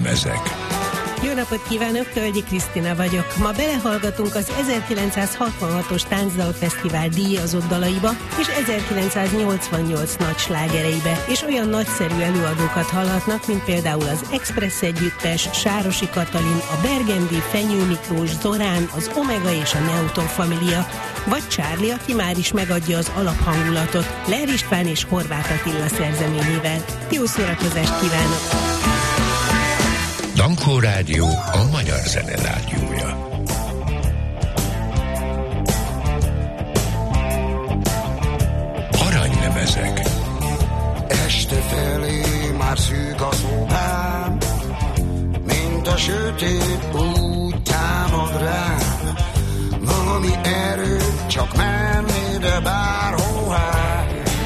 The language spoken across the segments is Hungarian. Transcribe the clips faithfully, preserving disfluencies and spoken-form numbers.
Aranylemezek. Jó napot kívánok, Tölgyi Krisztina vagyok. Ma belehallgatunk az ezerkilencszázhatvanhatos Táncdalfesztivál díjazott dalaiba és ezerkilencszáznyolcvannyolc nagy slágereibe, és olyan nagyszerű előadókat hallhatnak, mint például az Express együttes, Sárosi Katalin, a Bergendi, Fenyő Miklós, Zorán, az Omega és a Neutron Família, vagy Charlie, aki már is megadja az alaphangulatot, Ler István és Horváth Attila szerzeményével. Jó szórakozást kívánok! Dankó Rádió, a magyar zene rádiója. Aranylemezek. Este felé már szűk az óvám, mint a sötét úgy támad rám. Valami erő, csak menni, de bárhová.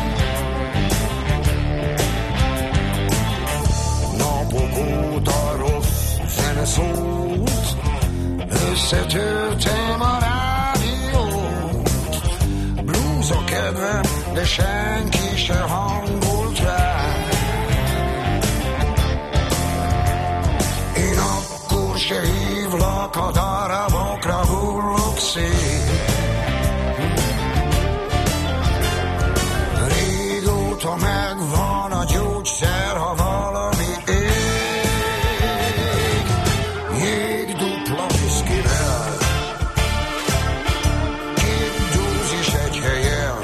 Napok óta rossz zene szólt, összetörtem a rádiót. Blues a kedvem, de senki se hangolt rá. Én akkor se hívlak, a darabokra hullok szét. Régóta megvan a gyógyszer, ha valami ég. Jég dupla viszkivel, két dózis egy helyen.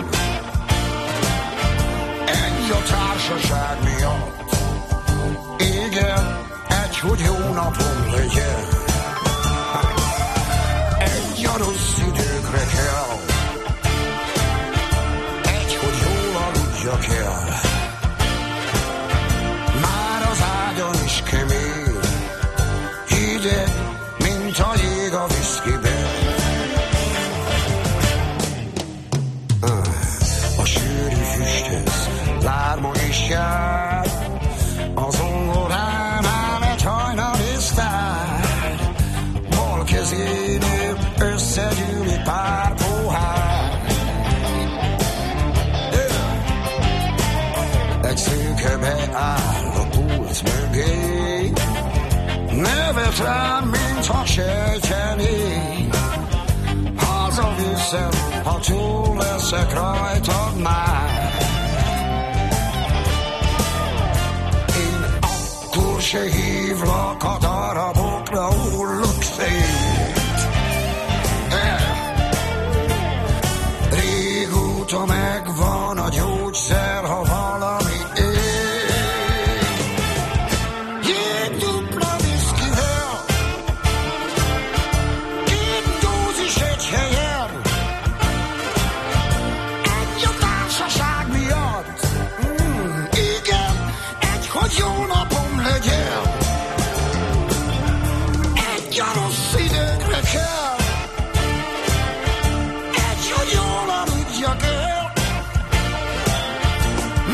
Egy a társaság miatt, igen, egy, hogy jó napom legyen. Egy a rossz időkre kell, egy, hogy jól aludjak el. Már az ágyon is kemény, hideg, mint a jég a viszkiben. A sűrű füsthez lárma is jár, az zongoránál egy hajnali sztár. Bal kezénél összegyűlik pár pohár. Egy szőke beáll a pult mögé, nevet rám, mintha sejtené. Hazaviszem, ha túl leszek rajtad már. Én akkor se hívlak, a darabokra hullok szét. Régóta megvan a gyógyszer, ha valami ég. Jég dupla viszkivel, két dózis egy helyen. Egy a társaság miatt, mm, igen, egy, hogy jó napom legyen. Egy a rossz időkre kell, egy, hogy jól aludjak el.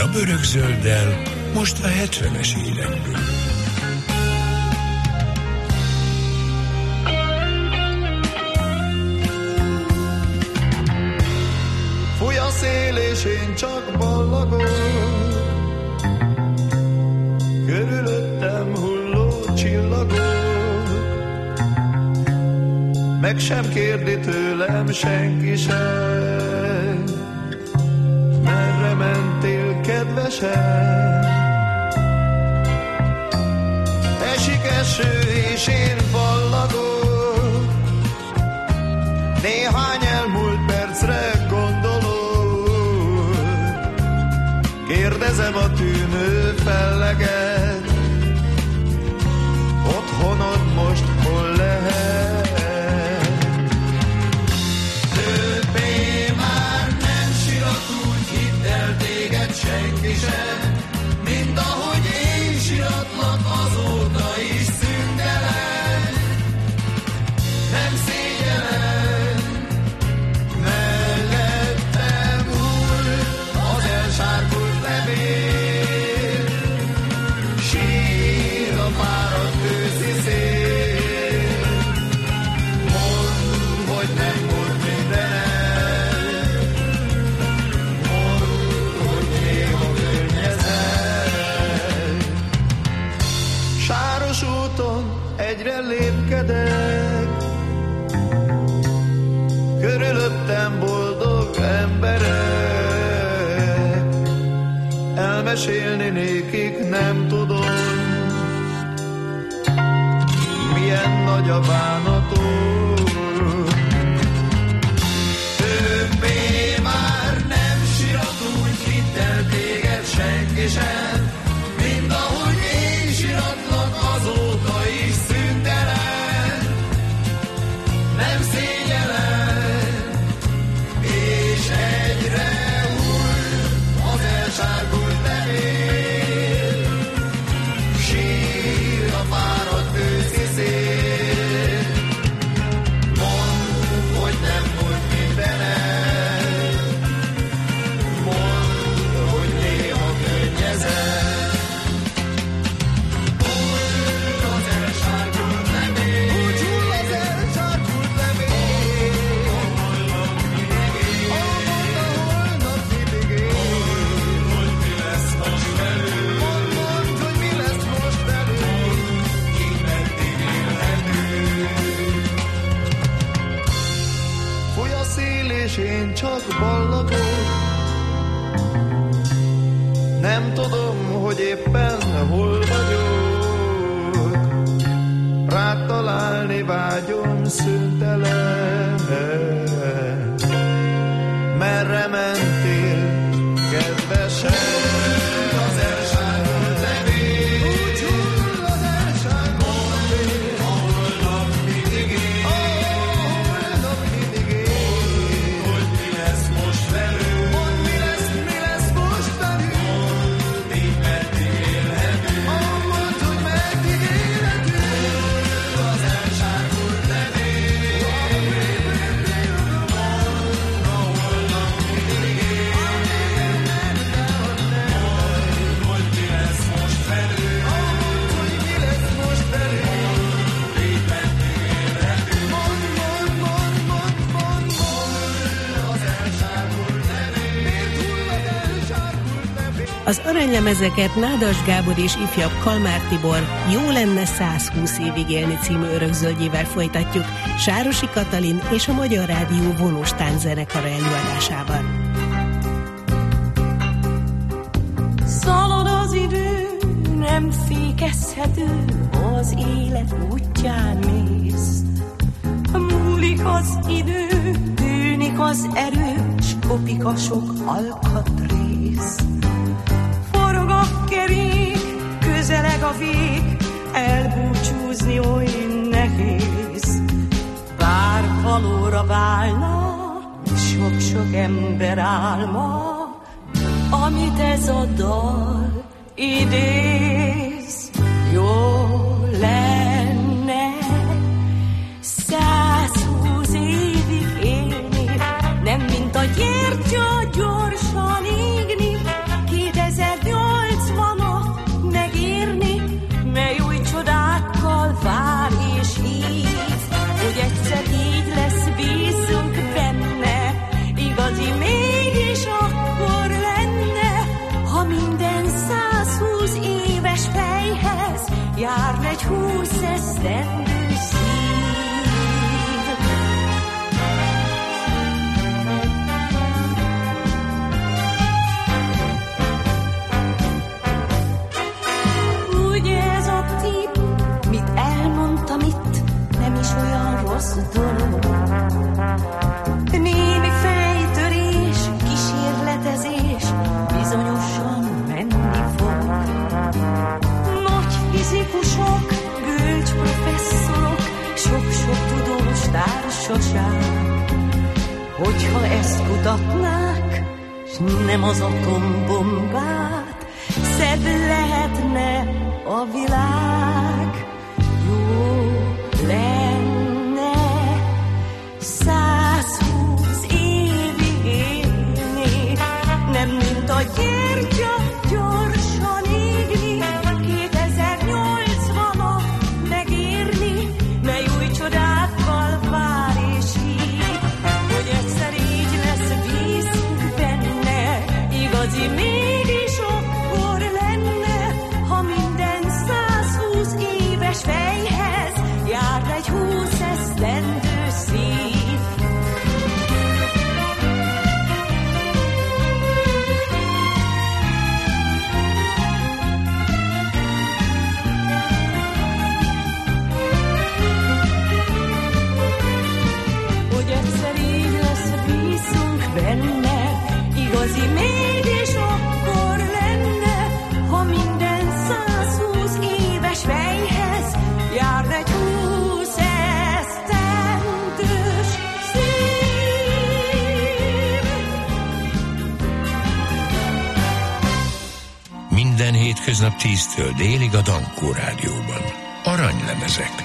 Újabb örökzölddel, most a hetvenes évekből. Fúj a szél és én csak ballagok, körülöttem hulló csillagok, meg sem kérdi tőlem senki sem, merre mentél, kedvesem? Esik eső és én ballagok, néhány elmúlt percre gondolok, kérdezem a tűnő felleget, otthonod most hol lehet? Többé már nem sirat, úgy hidd el, téged senki sem, mint ahogy én siratlak, azóta is szüntelen. Nem szégyellem, mellettem hull az elsárgult levél, sír a fáradt őszi szél. Mondd, hogy nem volt minden el, mondd, hogy néha környezel. Sáros úton egyre lépkedek, körülöttem boldog emberek, elmesélni nékik nem tudom, milyen nagy a bánatom. Többé már nem sirat, úgy hidd el, téged senki sem, mint ahogy én siratlak, azóta is szüntelen. Nem szégyellem, és egyre hull az elsárgult levél, sír a fáradt őszi szél. Mondd, hogy nem volt minden el, mondd, hogy néha könnyezel. Hull az elsárgult levél, úgy hull az elsárgult levél, holnap mindig él, holnap mindig él. Hogy mi lesz most velünk? Mondd, mondd, hogy mi lesz most velünk? Így meddig élhetünk? Fúj a szél és én csak ballagok, nem tudom, hogy éppen hol vagyok, rád találni vágyom szüntelen. Merre mentél, kedvesem? Az elsárgult levél, úgy hull az elsárgult levél, a holnap mindig él, a holnap mindig él. Hogy mi lesz most velünk? Mondd, mi lesz, mi lesz most velünk? Mondd, így meddig élhetünk? Mondd, hogy meddig élhetünk? Az elsárgult levél, mondd, a holnap mindig él. Mondd, hogy mi lesz most velünk? Mondd, hogy mi lesz most velünk? Így meddig élhetünk? Mondd, mondd, mondd, mondd, mondd, mondd, az elsárgult levél, miért hull az elsárgult levél? Az aranylemezeket Nádas Gábor és ifjabb Kalmár Tibor Jó lenne százhúsz évig élni című örökzöldjével folytatjuk, Sárosi Katalin és a Magyar Rádió vonós tánczenekara előadásában. Szalad az idő, nem fékezhető, az élet útján mész. Múlik az idő, tűnik az erő, s kopik a sok alkatrész. Forog a kerék, közeleg a vég, elbúcsúzni oly nehéz. Bár valóra válna sok-sok ember álma, amit ez a dal idéz. Jó lenne százhúsz évig élni, nem mint a gyertya gyorsan égni. Kétezer társaság. Hogyha ezt kutatnák, s nem az atombombát, szebb lehetne a világ. Jó lenne százhúsz évig élni, nem mint a gyertya gyorsan égni, kétezer-nyolcvanat megérni, mely új csodákkal vár és hív, hogy egyszer így lesz vízünk benne, igazi mégis akkor lenne, ha minden százhúsz éves fejhez jár egy húsz esztendő szív. Hogy egyszer így lesz vízünk benne, igazi mégis akkor lenne, ha minden százhúsz éves fejhez jár egy húsz esztendős szív. Minden hétköznap tíztől délig a Dankó Rádióban. Aranylemezek.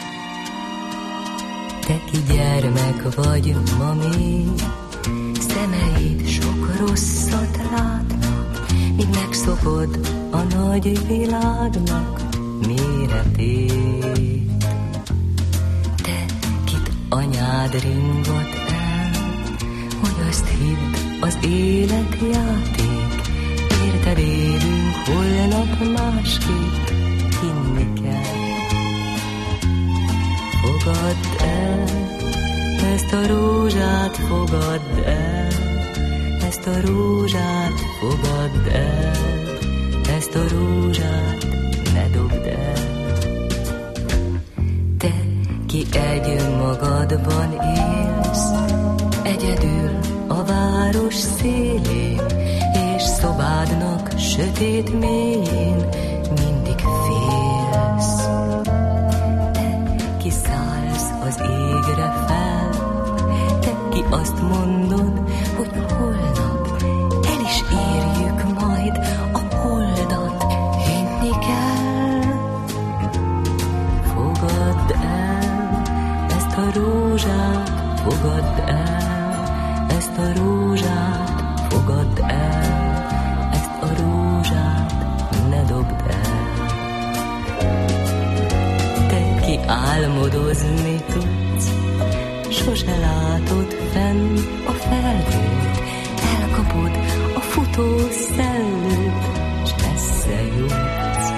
Te ki gyermek vagy ma még, szemeid sok rosszat látnak, míg megszokod a nagy világnak méretét. Te, kit anyád ringat el, hogy azt hidd, az élet játék, érted élünk, holnap másképp hinni kell. Fogadd el, ezt a rózsát fogadd el, ezt a rózsát fogadd el, ezt a rózsát ne dobd el. Te, ki egy magadban élsz, egyedül a város szélén, és szobádnak sötét mélyén mindig félsz. Kiszállsz az égre fel, te ki azt mondod, hogy holnap el is érjük majd a holdat, hinni kell. Fogadd el ezt a rózsát, fogadd el ezt a rózsát, fogadd el ezt a rózsát, ne dobd el. Ki álmodozni tudsz, sose látod fenn a felhőt, elkapod a futó szellőt, s messze jutsz.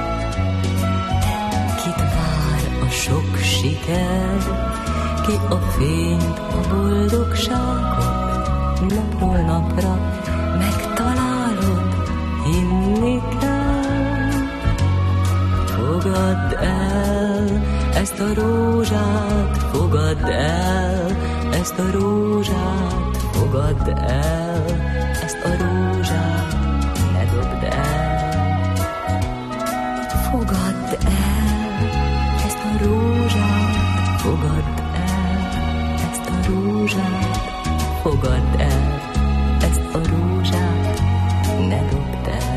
Te, kit vár a sok siker, ki a fényt, a boldogságot, napról napra megtalálod, hinni kell. Fogadd el ezt a rózsát, fogadd el ezt a rózsát, fogadd el ezt a rózsát, ne dobd el. Fogadd el ezt a rózsát, fogadd el ezt a rózsát, fogadd el ezt a rózsát, ne dobd el.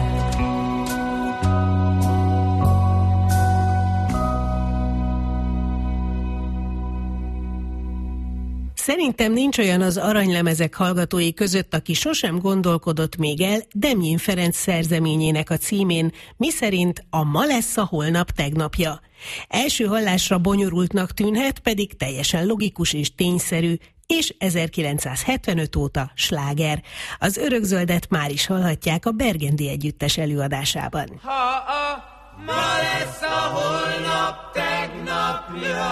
Szerintem nincs olyan az aranylemezek hallgatói között, aki sosem gondolkodott még el Demjén Ferenc szerzeményének a címén, miszerint a ma lesz a holnap tegnapja. Első hallásra bonyolultnak tűnhet, pedig teljesen logikus és tényszerű, és ezerkilencszázhetvenöt óta sláger. Az Örökzöldet már is hallhatják a Bergendi Együttes előadásában. Ha a ma lesz a holnap tegnapja,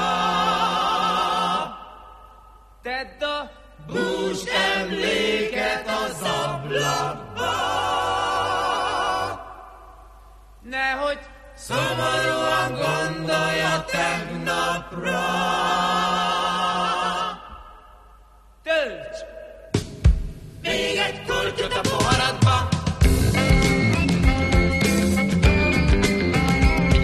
tedd a bús emléket az ablakba, nehogy szomorúan gondolja tegnapra. Tölts még egy kortyot a poharadba,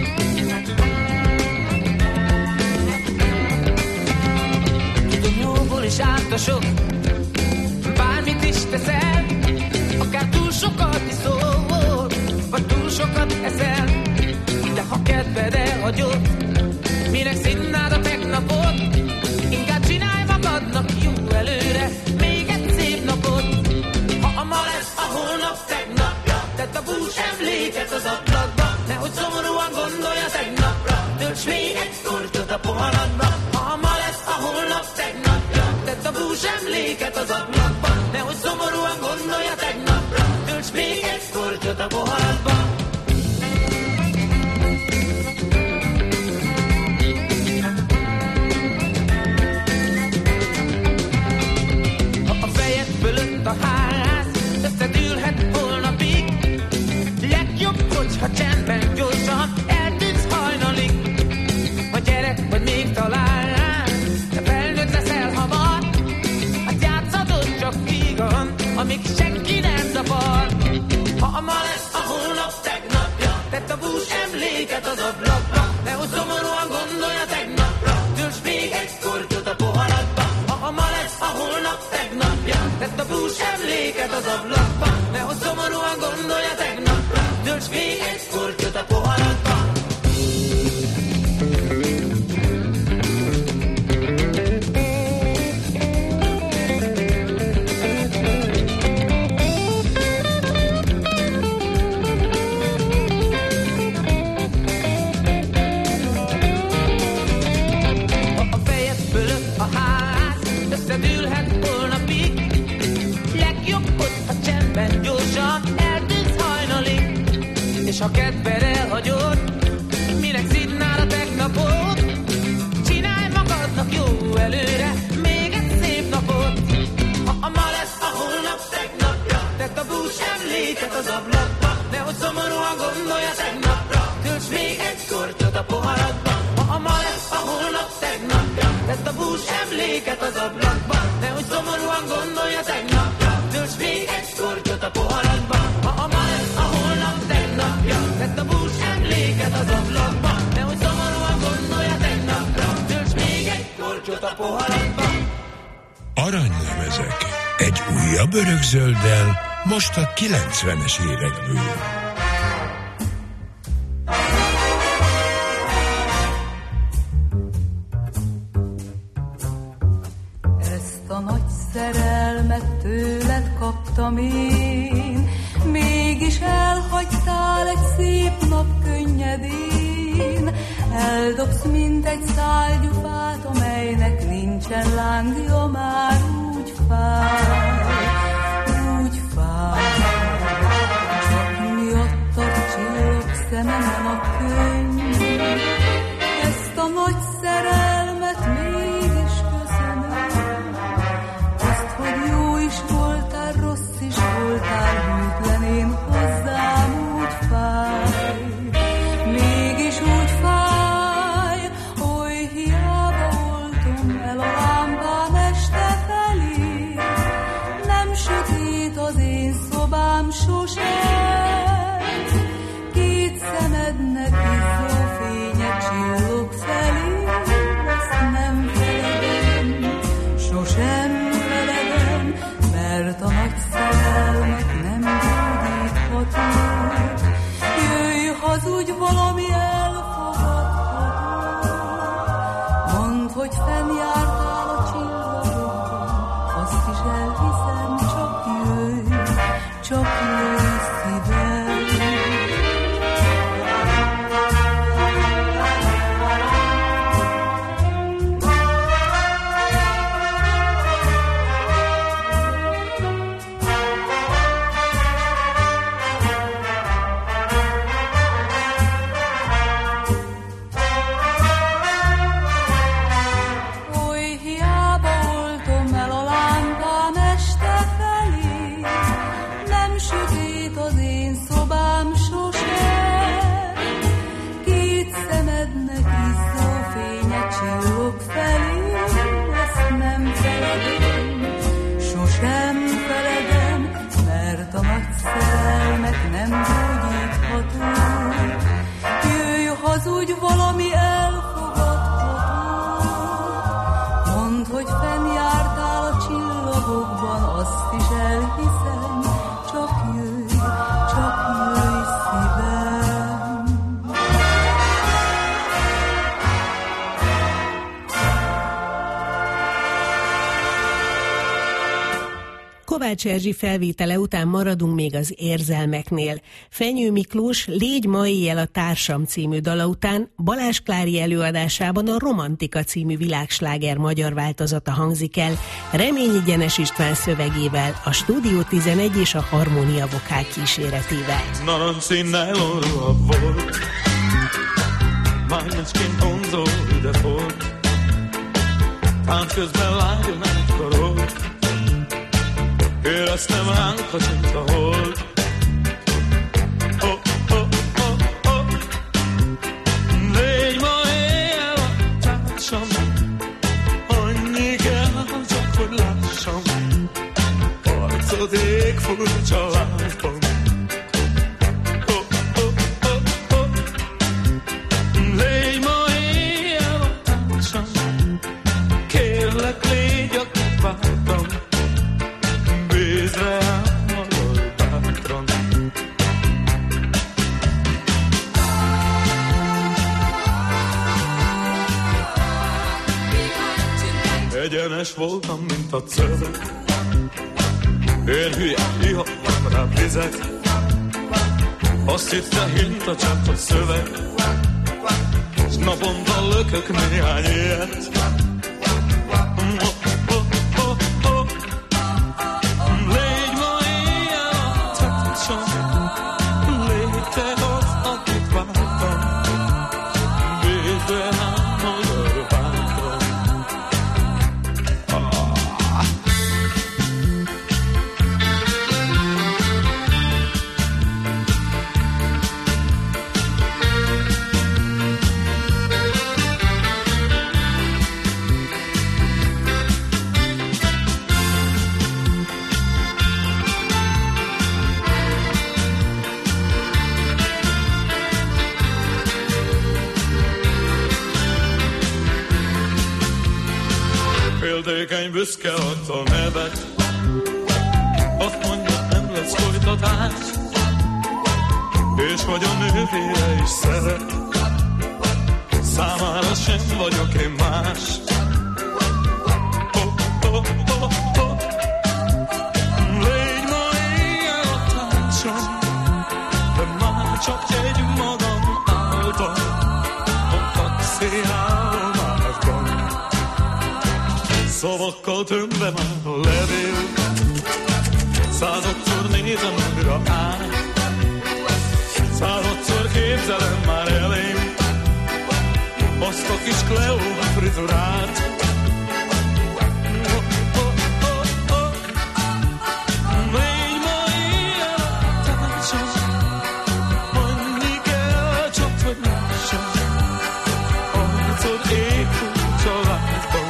Tudom, is árt a sok. Bármit is teszel, akár túl sokat iszol, vagy túl sokat eszel, de ha kedved elhagyod, minek színnád a tegnapot, inkább csinálj magadnak jó előre még egy szép napot. Ha a ma lesz a holnap tegnapja, tedd a bús emléket az ablakba, nehogy szomorúan gondolja tegnapra, tölts még egy kortyot a poharadba. Ha a ma lesz a holnap tegnapja, tedd a bús emléket az ablakba, nehogy szomorúan gondolja tegnapra, tölts még egy kortyot a poharadba. A ház összedűlhet holnapig, legjobb, hogyha csendben gyorsan eltűnsz hajnalig. Ha gyerek vagy még talán, de felnőtt leszel hamar, hát játszhatod csak vígan, amíg senki nem zavar. Ha a ma lesz a holnap tegnapja, tedd a bús emléket az ablakba, nehogy szomorúan gondolja tegnapra, tölts még egy kortyot a poharadba. Ha a ma lesz a holnap tegnapja, tedd a bús emléket az ablakba, nehogy szomorúan gondolja tegnapra, tölts még egy kortyot a poharadba. A fejed fölött a ház összedűlhet holnapig, legjobb, hogyha csendben gyorsan eltűnsz hajnalig. És ha kedved elhagyod, minek szidnál a tegnapot, csinálj magadnak jó előre még egy szép napot. Ha a ma lesz a holnap tegnapja, tedd a bús emléket az ablakba, nehogy szomorúan gondolja tegnapra, tölts még egy kortyot a poharadba. Ha a ma lesz a holnap tegnapja, tedd a bús emléket az ablakba, nehogy szomorúan gondolja tegnapra, tölts még egy kortyot a poharadba. Ha a ma lesz a holnap tegnapja, tedd a bús emléket az ablakba, nehogy szomorúan gondolja tegnapra, tölts még egy kortyot a poharadba. Aranylemezek. Egy újabb örökzölddel, most a kilencvenes évekből. Ezt a nagy szerelmet tőled kaptam én, mégis elhagytál egy szép nap könnyedén. Eldobsz, mint egy szál gyufát, amelynek nincsen lángja, már úgy fáj, úgy fáj. Csak miattad csillog szememen a könny, ezt a nagy szerelmet mégis köszönöm. Azt, hogy jó is voltál, rossz is voltál, hűtlen én hozzám, úgy fáj, mégis úgy fáj, oly hiába oltom el a lámpám este felé. Nem sötét az én szobám sosem, két szemednek izzó fénye csillog felé. Ezt nem feledem, sosem feledem, mert a nagy szerelmek nem gyógyíthatók. Jöjj, hazudj, valami elfogadható. Mondd, hogy fennjártál a csillagokban, azt is elhiszem, csak jöjj, csak jöjj szívem. Oly Kovács Erzsi felvétele után maradunk még az érzelmeknél. Fenyő Miklós Légy ma éjjel a társam című dala után Balázs Klári előadásában a Romantika című világsláger magyar változata hangzik el, Reményi Gyenes István szövegével, a Stúdió tizenegy és a Harmónia Vokál kíséretével. Narancsszínnel orra volt, májnacként honzol ide volt, tánc közben lágyon átkarolt, éreztem ránk, ha csint a hold. Oh, oh, oh, oh. Légy ma éjjel a társam, annyi kell, csak hogy lássam, arcod ég furcsa lámpon. Egyenes voltam, mint a szöveg, én hülye, ihattam rá vizet, azt hitte hint a csepp a szöveg, s naponta lökök néhány ilyet. Légy ma éjjel a társam, légy te az, akit vártam, védd rám a örvánkra. Féltékeny büszke adta nevet, azt mondja, nem lesz folytatás, és hogy a nővére is szeret, számára sem vagyok én más. Oh, oh, oh, oh. Légy ma éjjel a társam, de már csak egy magam álltam a taxiállomásban. Szavakkal tömve már a levél, századszor nézem újra át, századszor képzelem már elém azt a kis Kleóna frizurát. Légy ma éjjel a társam, annyi kell csak, hogy lássam, arcod ég furcsa lámpon.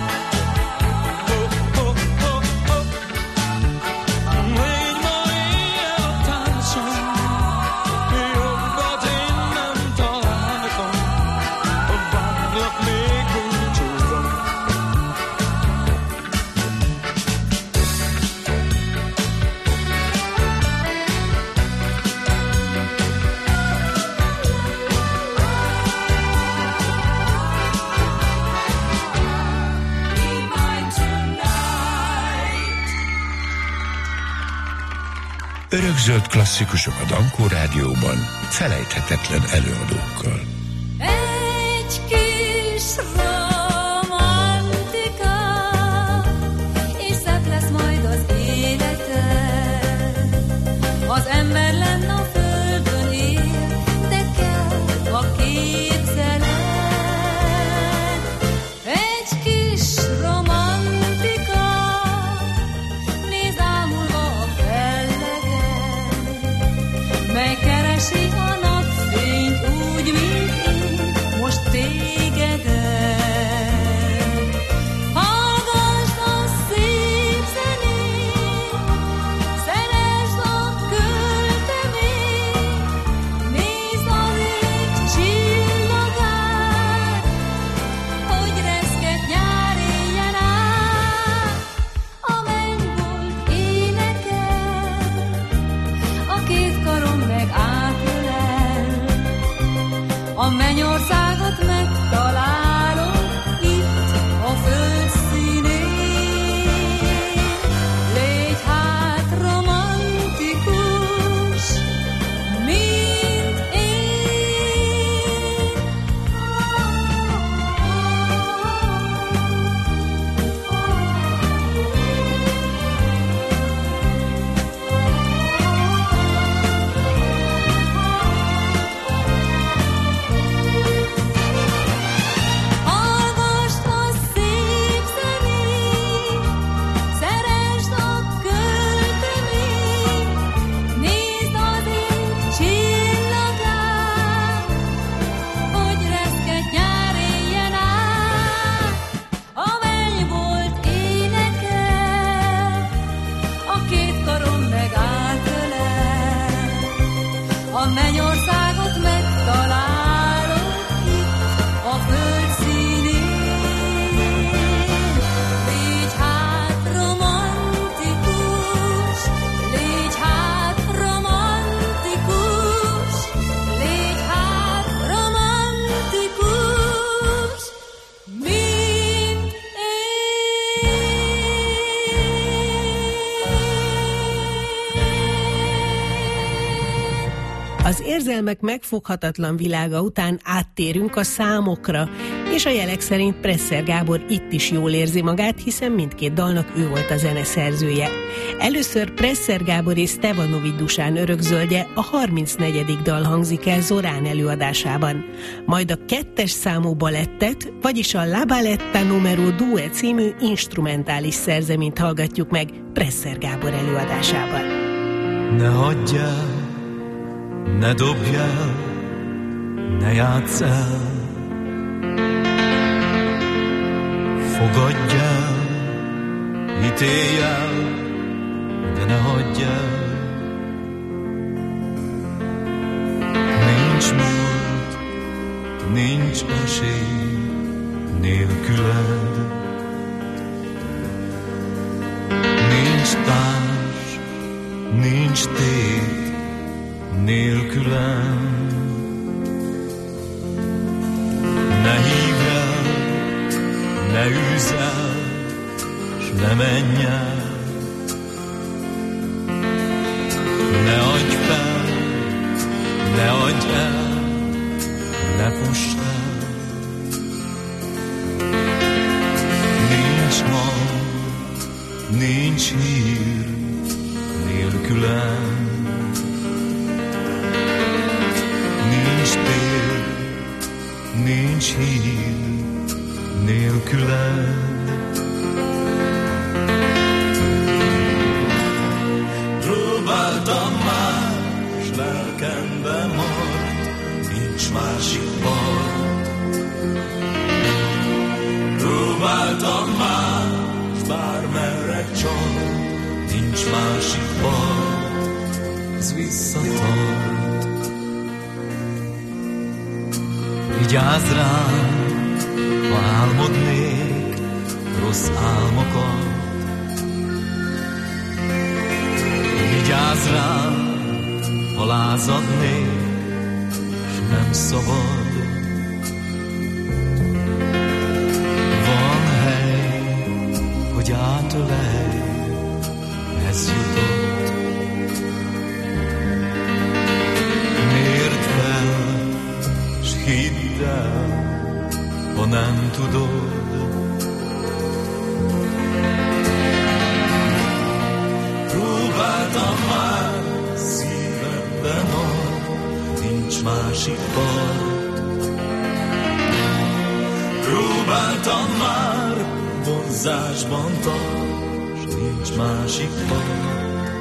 Örökzöld klasszikusok a Dankó Rádióban, felejthetetlen előadókkal. Egy kis romantika, és szebb lesz majd az élete. Az ember lenne a földön él, de kell a két szeret. Egy kis romantika, nézd ámulva a fellegen, mely keresi a napfényt úgy, mint Az érzelmek megfoghatatlan világa után áttérünk a számokra, és a jelek szerint Presser Gábor itt is jól érzi magát, hiszen mindkét dalnak ő volt a zeneszerzője. Először Presser Gábor és Stevanovics Dusán örökzöldje, a harmincnegyedik dal hangzik el Zorán előadásában. Majd a kettes számú balettet, vagyis a La Balletta numero due című instrumentális szerzeményt hallgatjuk meg Presser Gábor előadásában. Ne hagyjál, ne dobjál, ne játsz el, fogadjál, ítéljál, de ne hagyjál. Nincs múlt, nincs esély nélküled, nincs társ, nincs tét nélkülem. Ne hívj el, ne üzz el, s ne menj el, ne adj fel, ne adj el, ne fuss el. Nincs hang, nincs hír nélkülem. Nincs tér, nincs hír nélküled. Próbáltam már, s lelkembe maradt, nincs másik part. Próbáltam már, s bármerre csak, nincs másik part, ez visszatart. Vigyázz rám, ha álmodnék rossz álmokat. Vigyázz rám, ha lázadnék, s nem szabad. Van hely, hogy átölelj, ez jutott. Mérd fel, s hidd el, ha nem tudod. Próbáltam már, szívemben van, nincs másik part. Próbáltam már, vonzásban tart, s nincs másik part.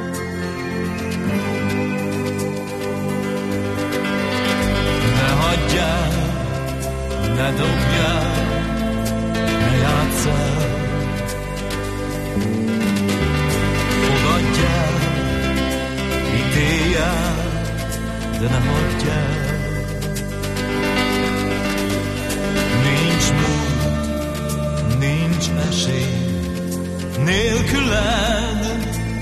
Ne hagyjál, ne dobjál, ne játsz el, fogadjál, ítéljál, de ne hagyjál. Nincs múlt, nincs esély nélküled,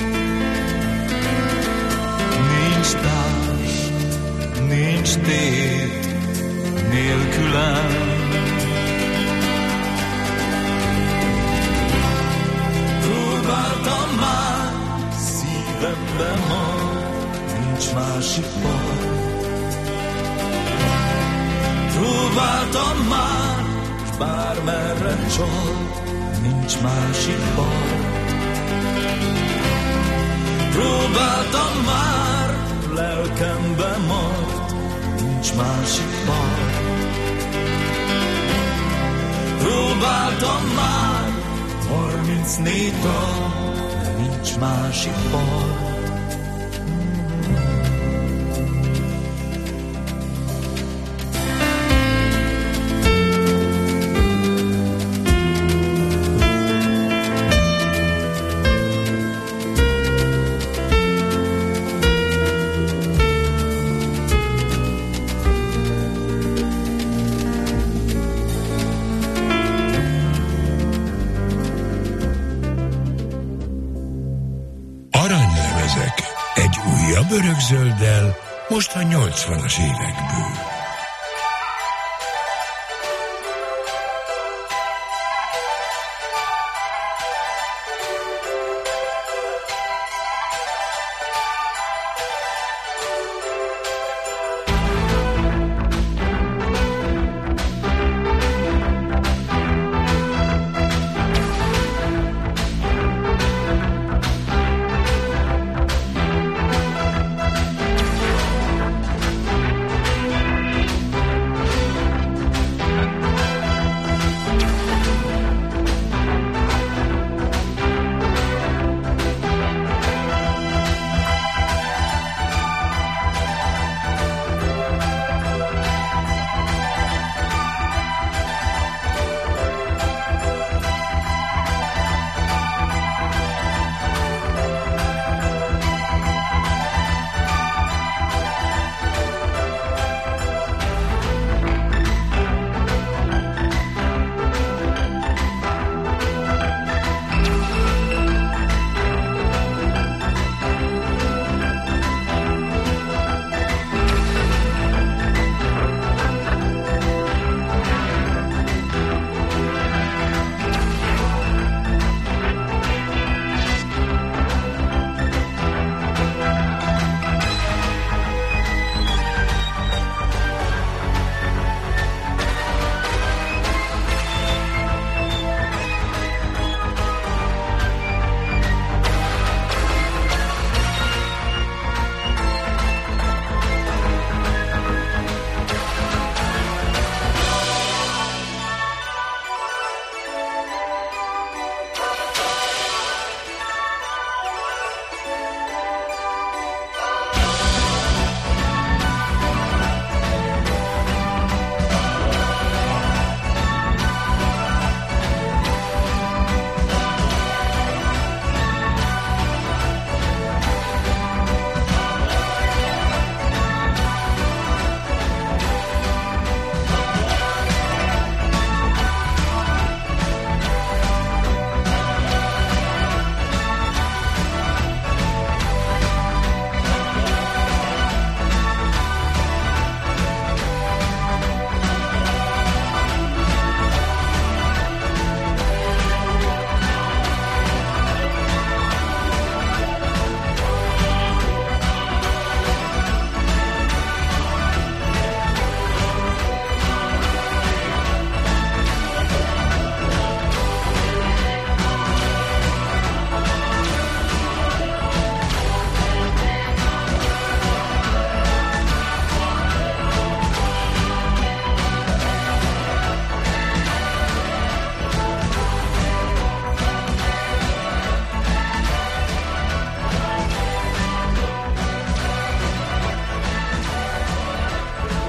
nincs társ, nincs tét nélkülem. Próbáltam már, szívemben van, nincs másik part. Próbáltam már, s bármerre csak, nincs másik part. Próbáltam már, lelkembe maradt, nincs másik part. Próbáltam már, harmincnégy dal, de nincs másik part. Örökzölddel, most a nyolcvanas évekből.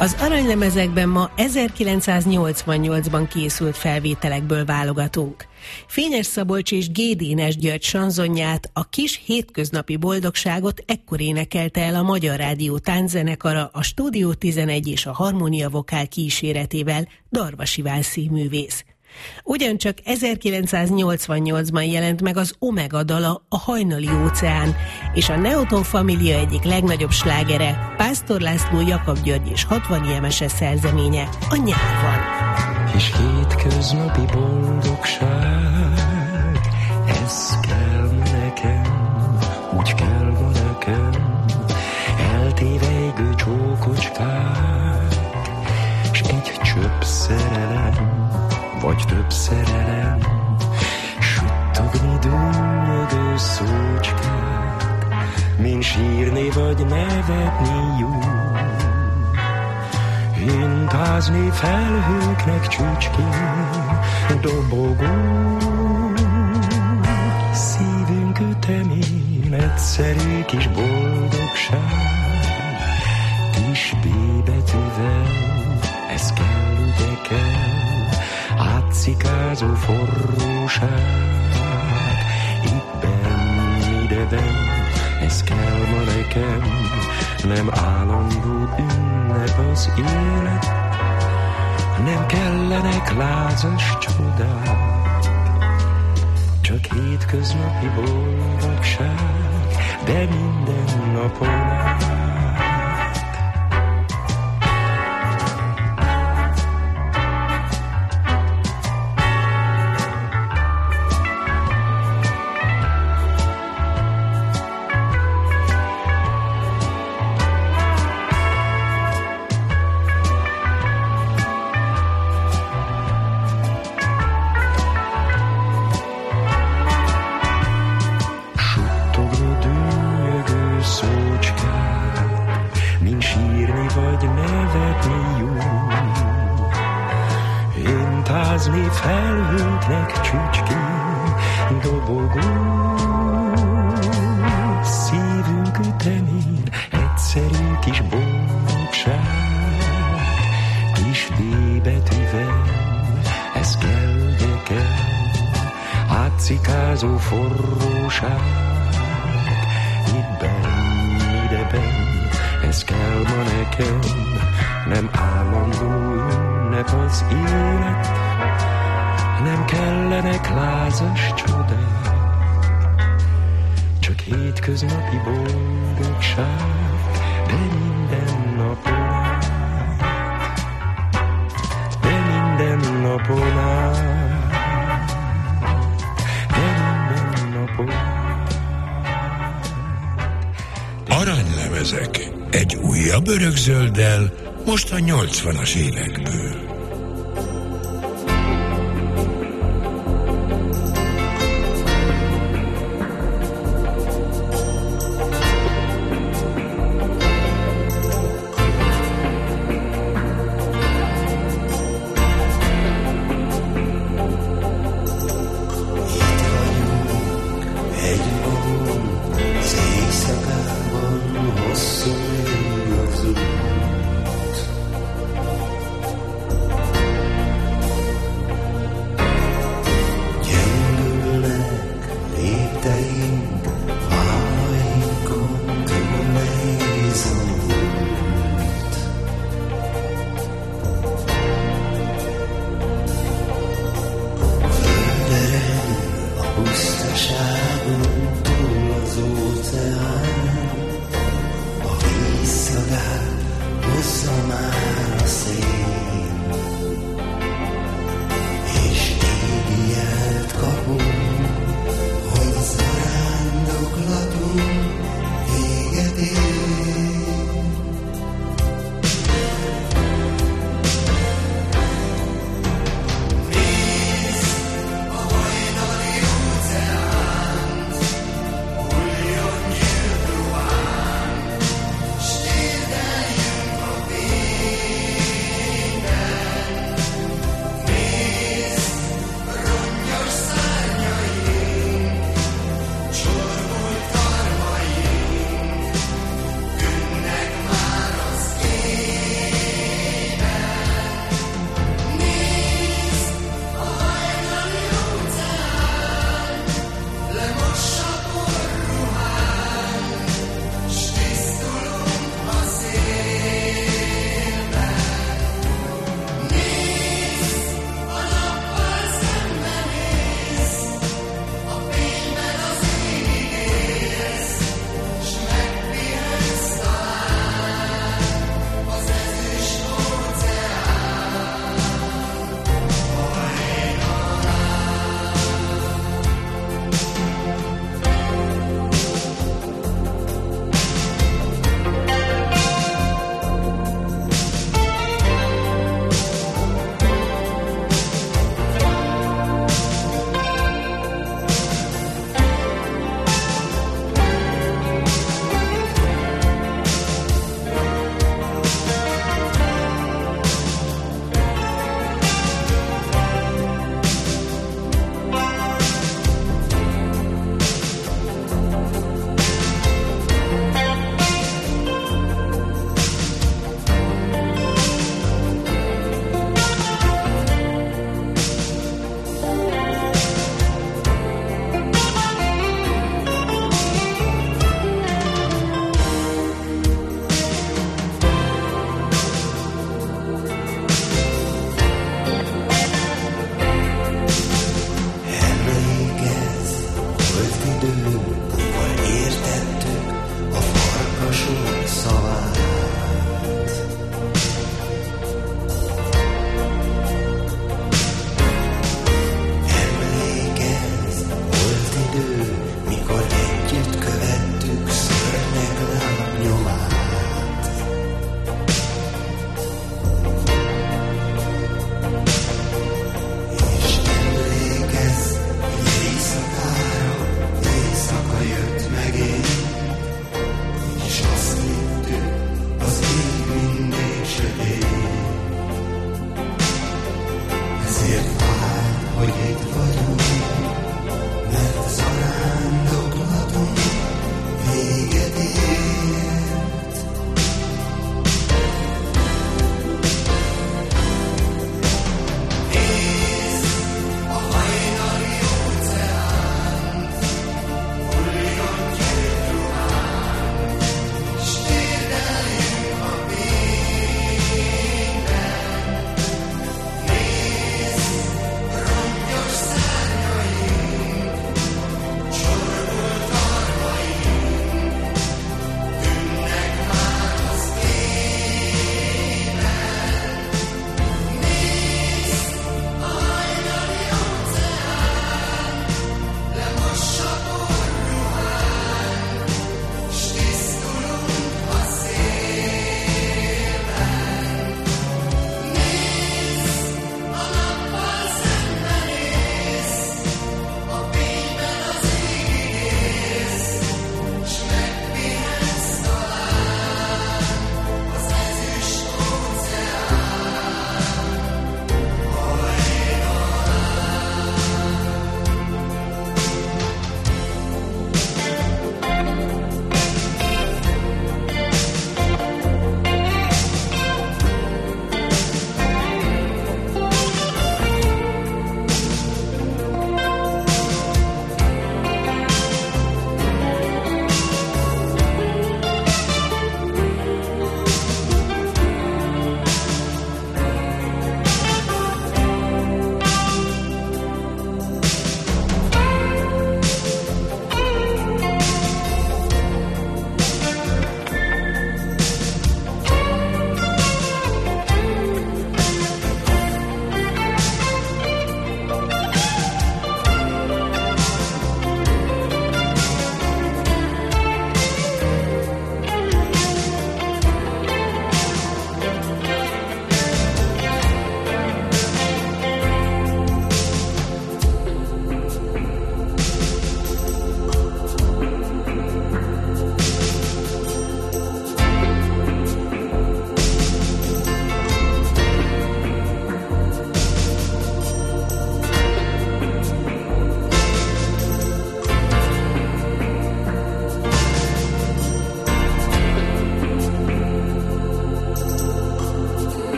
Az aranylemezekben ma ezerkilencszáznyolcvannyolcban készült felvételekből válogatunk. Fényes Szabolcs és G. Dénes György sanzonját, a Kis hétköznapi boldogságot ekkor énekelte el a Magyar Rádió tánczenekara, a Stúdió tizenegy és a Harmónia Vokál kíséretével Darvas Iván színművész. Ugyancsak ezerkilencszáznyolcvannyolcban jelent meg az Omega dala, a Hajnali óceán, és a Neoton Família egyik legnagyobb slágere, Pásztor László, Jakab György és hatvan i em es szerzeménye, a Nyár van. Kis hétköznapi boldogság, ez kell nekem, úgy kell ma nekem, eltévejgő csókocskák, s egy csöpp szerelem, vagy több szerelem, suttogni dünnyögő szócskák, mint sírni vagy nevetni jó. Hintázni felhőknek csücskén, dobogó, szívünk ütemén egyszerű kis boldogság, kis B betűvel, ez kell, ugye kell, átszikázó forróság, ibben, ideben, ez kell ma nekem, nem állandó ünnep az élet, nem kellenek lázas csodák, csak hétköznapi boldogság, de minden napon át. Felhőknek csücskén dobogó, szívünk ütemén egyszerű kis boldogság, kis B betűvel, ez kell, de kell, átszikázó forróság, ibben, ideben, ez kell ma nekem, nem állandó ünnep az élet, nem kellenek lázas csodák, csak hétköznapi boldogság, de minden napon át, de minden napon át, de minden napon át. Aranylemezek, egy újabb örökzölddel, most a nyolcvanas évekből.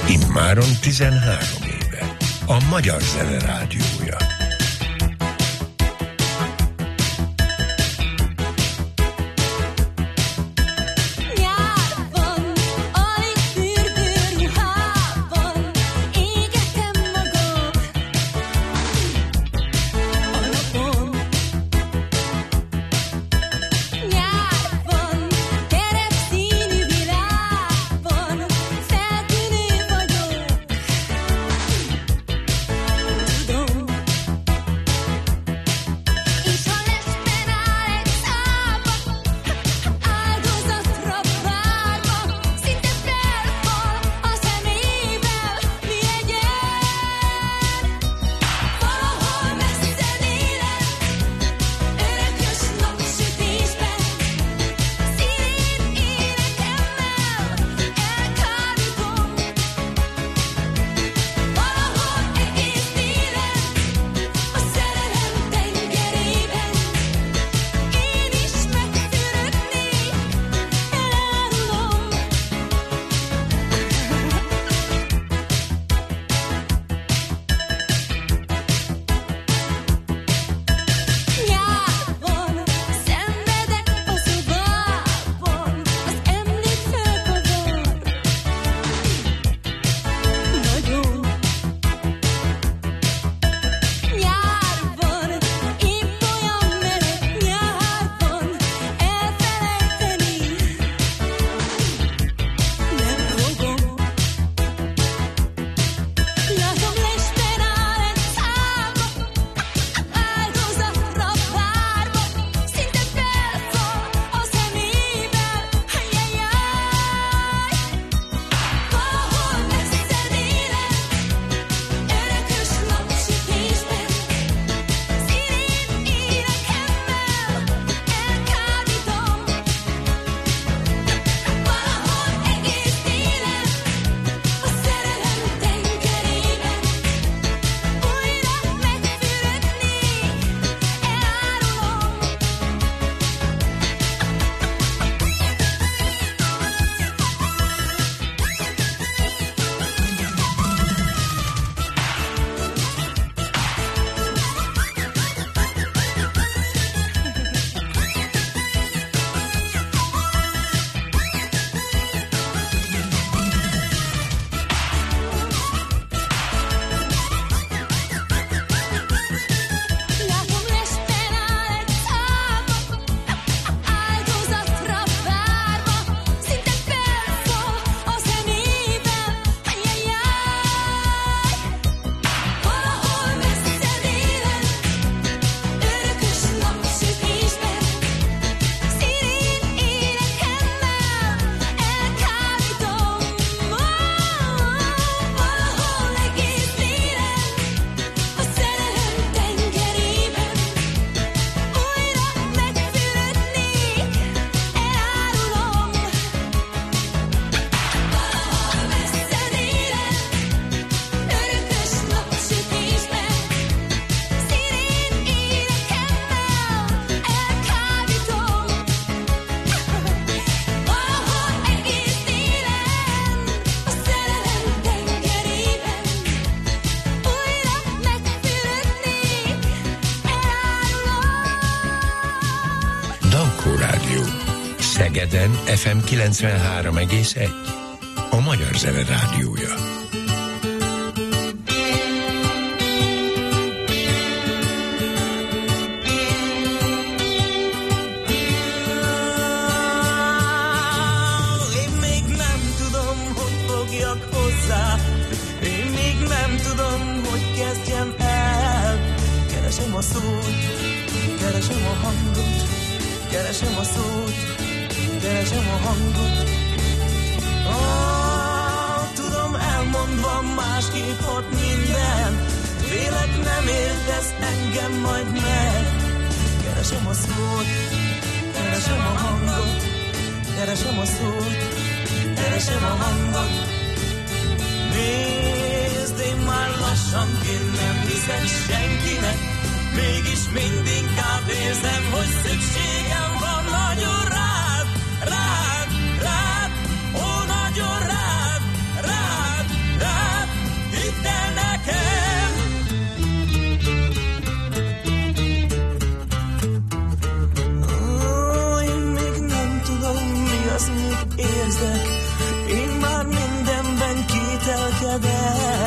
Immáron tizenhárom éve. A Magyar Zene Rádiója. Szegeden ef em kilencvenhárom egész egy. A Magyar Zene Rádiója. Én még nem tudom, hogy fogjak hozzá. Én még nem tudom, hogy kezdjem el. Keresem a szót, keresem a hangot, keresem a szót, keresem a hangot. Oh, tudom, elmondva másképp hat minden. Vélek nem értesz engem majd meg. Keresem a szót, keresem a hangot, keresem a szót, keresem a hangot. Nézd, én már lassan én nem hiszek senkinek. Mégis mindinkább érzem, hogy szükségem van nagyon rád, rád, rád, ó, nagyon rád, rád,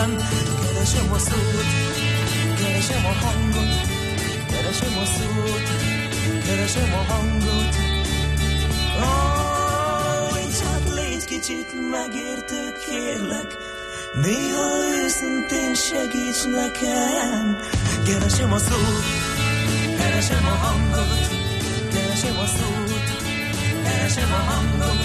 nekem. Keresem a szót, keresem a hangot, keresem a szót, keresem a hangot. Ó, csak légy kicsit megértő, kérlek, néha őszintén segíts nekem. Keresem a szót, keresem a hangot, keresem a szót, keresem a hangot.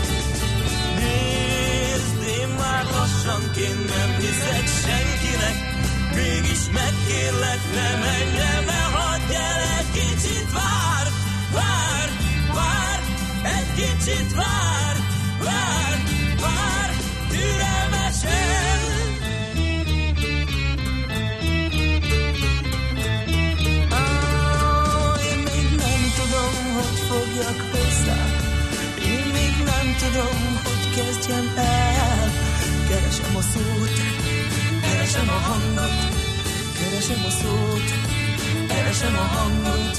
Nézd, én már lassanként nem hiszek senkinek, mégis megkérlek, ne menj el, ne hagyj el, egy kicsit vár, vár, vár, egy kicsit vár, vár, vár, türelmesen. Ah, én még nem tudom, hogy fogjak hozzá, én még nem tudom, hogy kezdjem el. Keresem a szót, keresem a hangot, keresem a szót, keresem a hangot.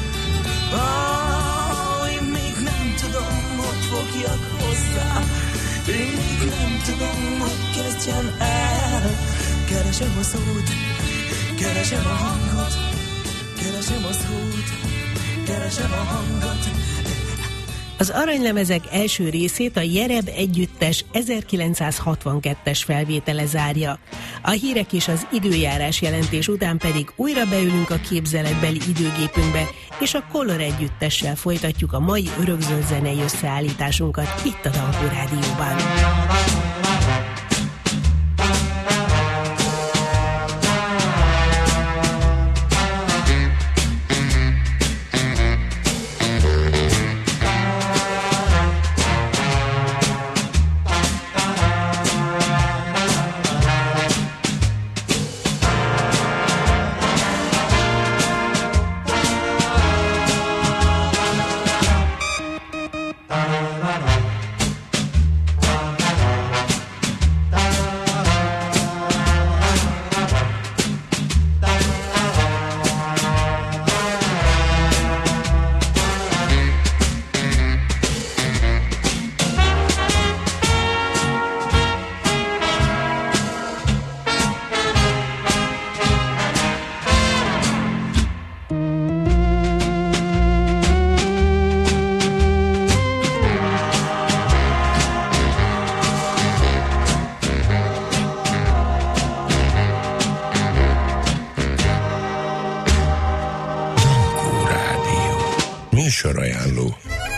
Ah, én még nem tudom, hogy fogjak hozzá, én még nem tudom, hogy kezdjem el. Keresem a szót, keresem a hangot, keresem a szót, keresem a hangot. Az aranylemezek első részét a Jereb együttes ezerkilencszázhatvankettes felvétele zárja. A hírek és az időjárás jelentés után pedig újra beülünk a képzeletbeli időgépünkbe, és a Color együttessel folytatjuk a mai örökzöld zenei összeállításunkat itt a Dankó Rádióban. Műsorajánló.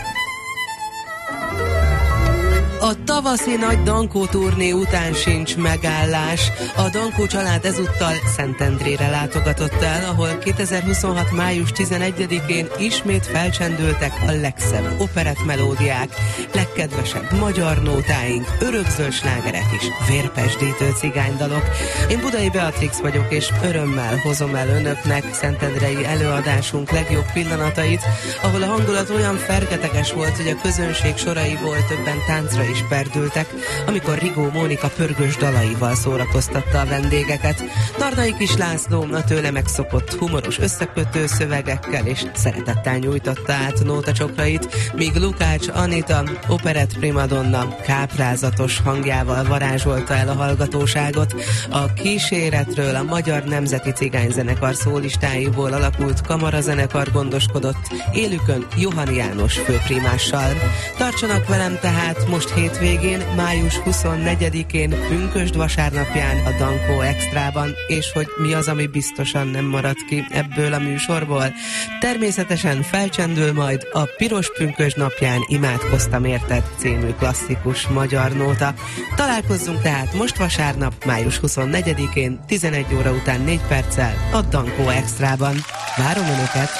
A tavaszi nagy Dankó turné után sincs megállás. A Dankó család ezúttal Szentendrére látogatott el, ahol kétezer-huszonhat. május tizenegyedikén ismét felcsendültek a legszebb operett melódiák, legkedvesebb magyar nótáink, örökzöld slágerek is, vérpesdítő cigánydalok. Én Budai Beatrix vagyok, és örömmel hozom el önöknek szentendrei előadásunk legjobb pillanatait, ahol a hangulat olyan fergeteges volt, hogy a közönség soraiból többen táncra is perdültek, amikor Rigó Mónika pörgős dalaival szórakoztatta a vendégeket. Darnai Kis László a tőle megszokott humoros összekötő szövegekkel és szeretettel nyújtotta át nótacsokrait, míg Lukács Anita operett primadonna káprázatos hangjával varázsolta el a hallgatóságot. A kíséretről a Magyar Nemzeti Cigányzenekar szólistáiból alakult kamarazenekar gondoskodott, élükön Johann János főprimással. Tartsanak velem tehát most hétvégén, május huszonnegyedikén, pünkösd vasárnapján a Dankó Extrában, és hogy mi az, ami biztosan nem marad ki ebből a műsorból. Természetesen felcsendül majd a Piros pünkösd napján Imádkoztam érted című klasszikus magyar nóta. Találkozzunk tehát most vasárnap, május huszonnegyedikén, tizenegy óra után négy perccel a Dankó Extrában. Várom önöket!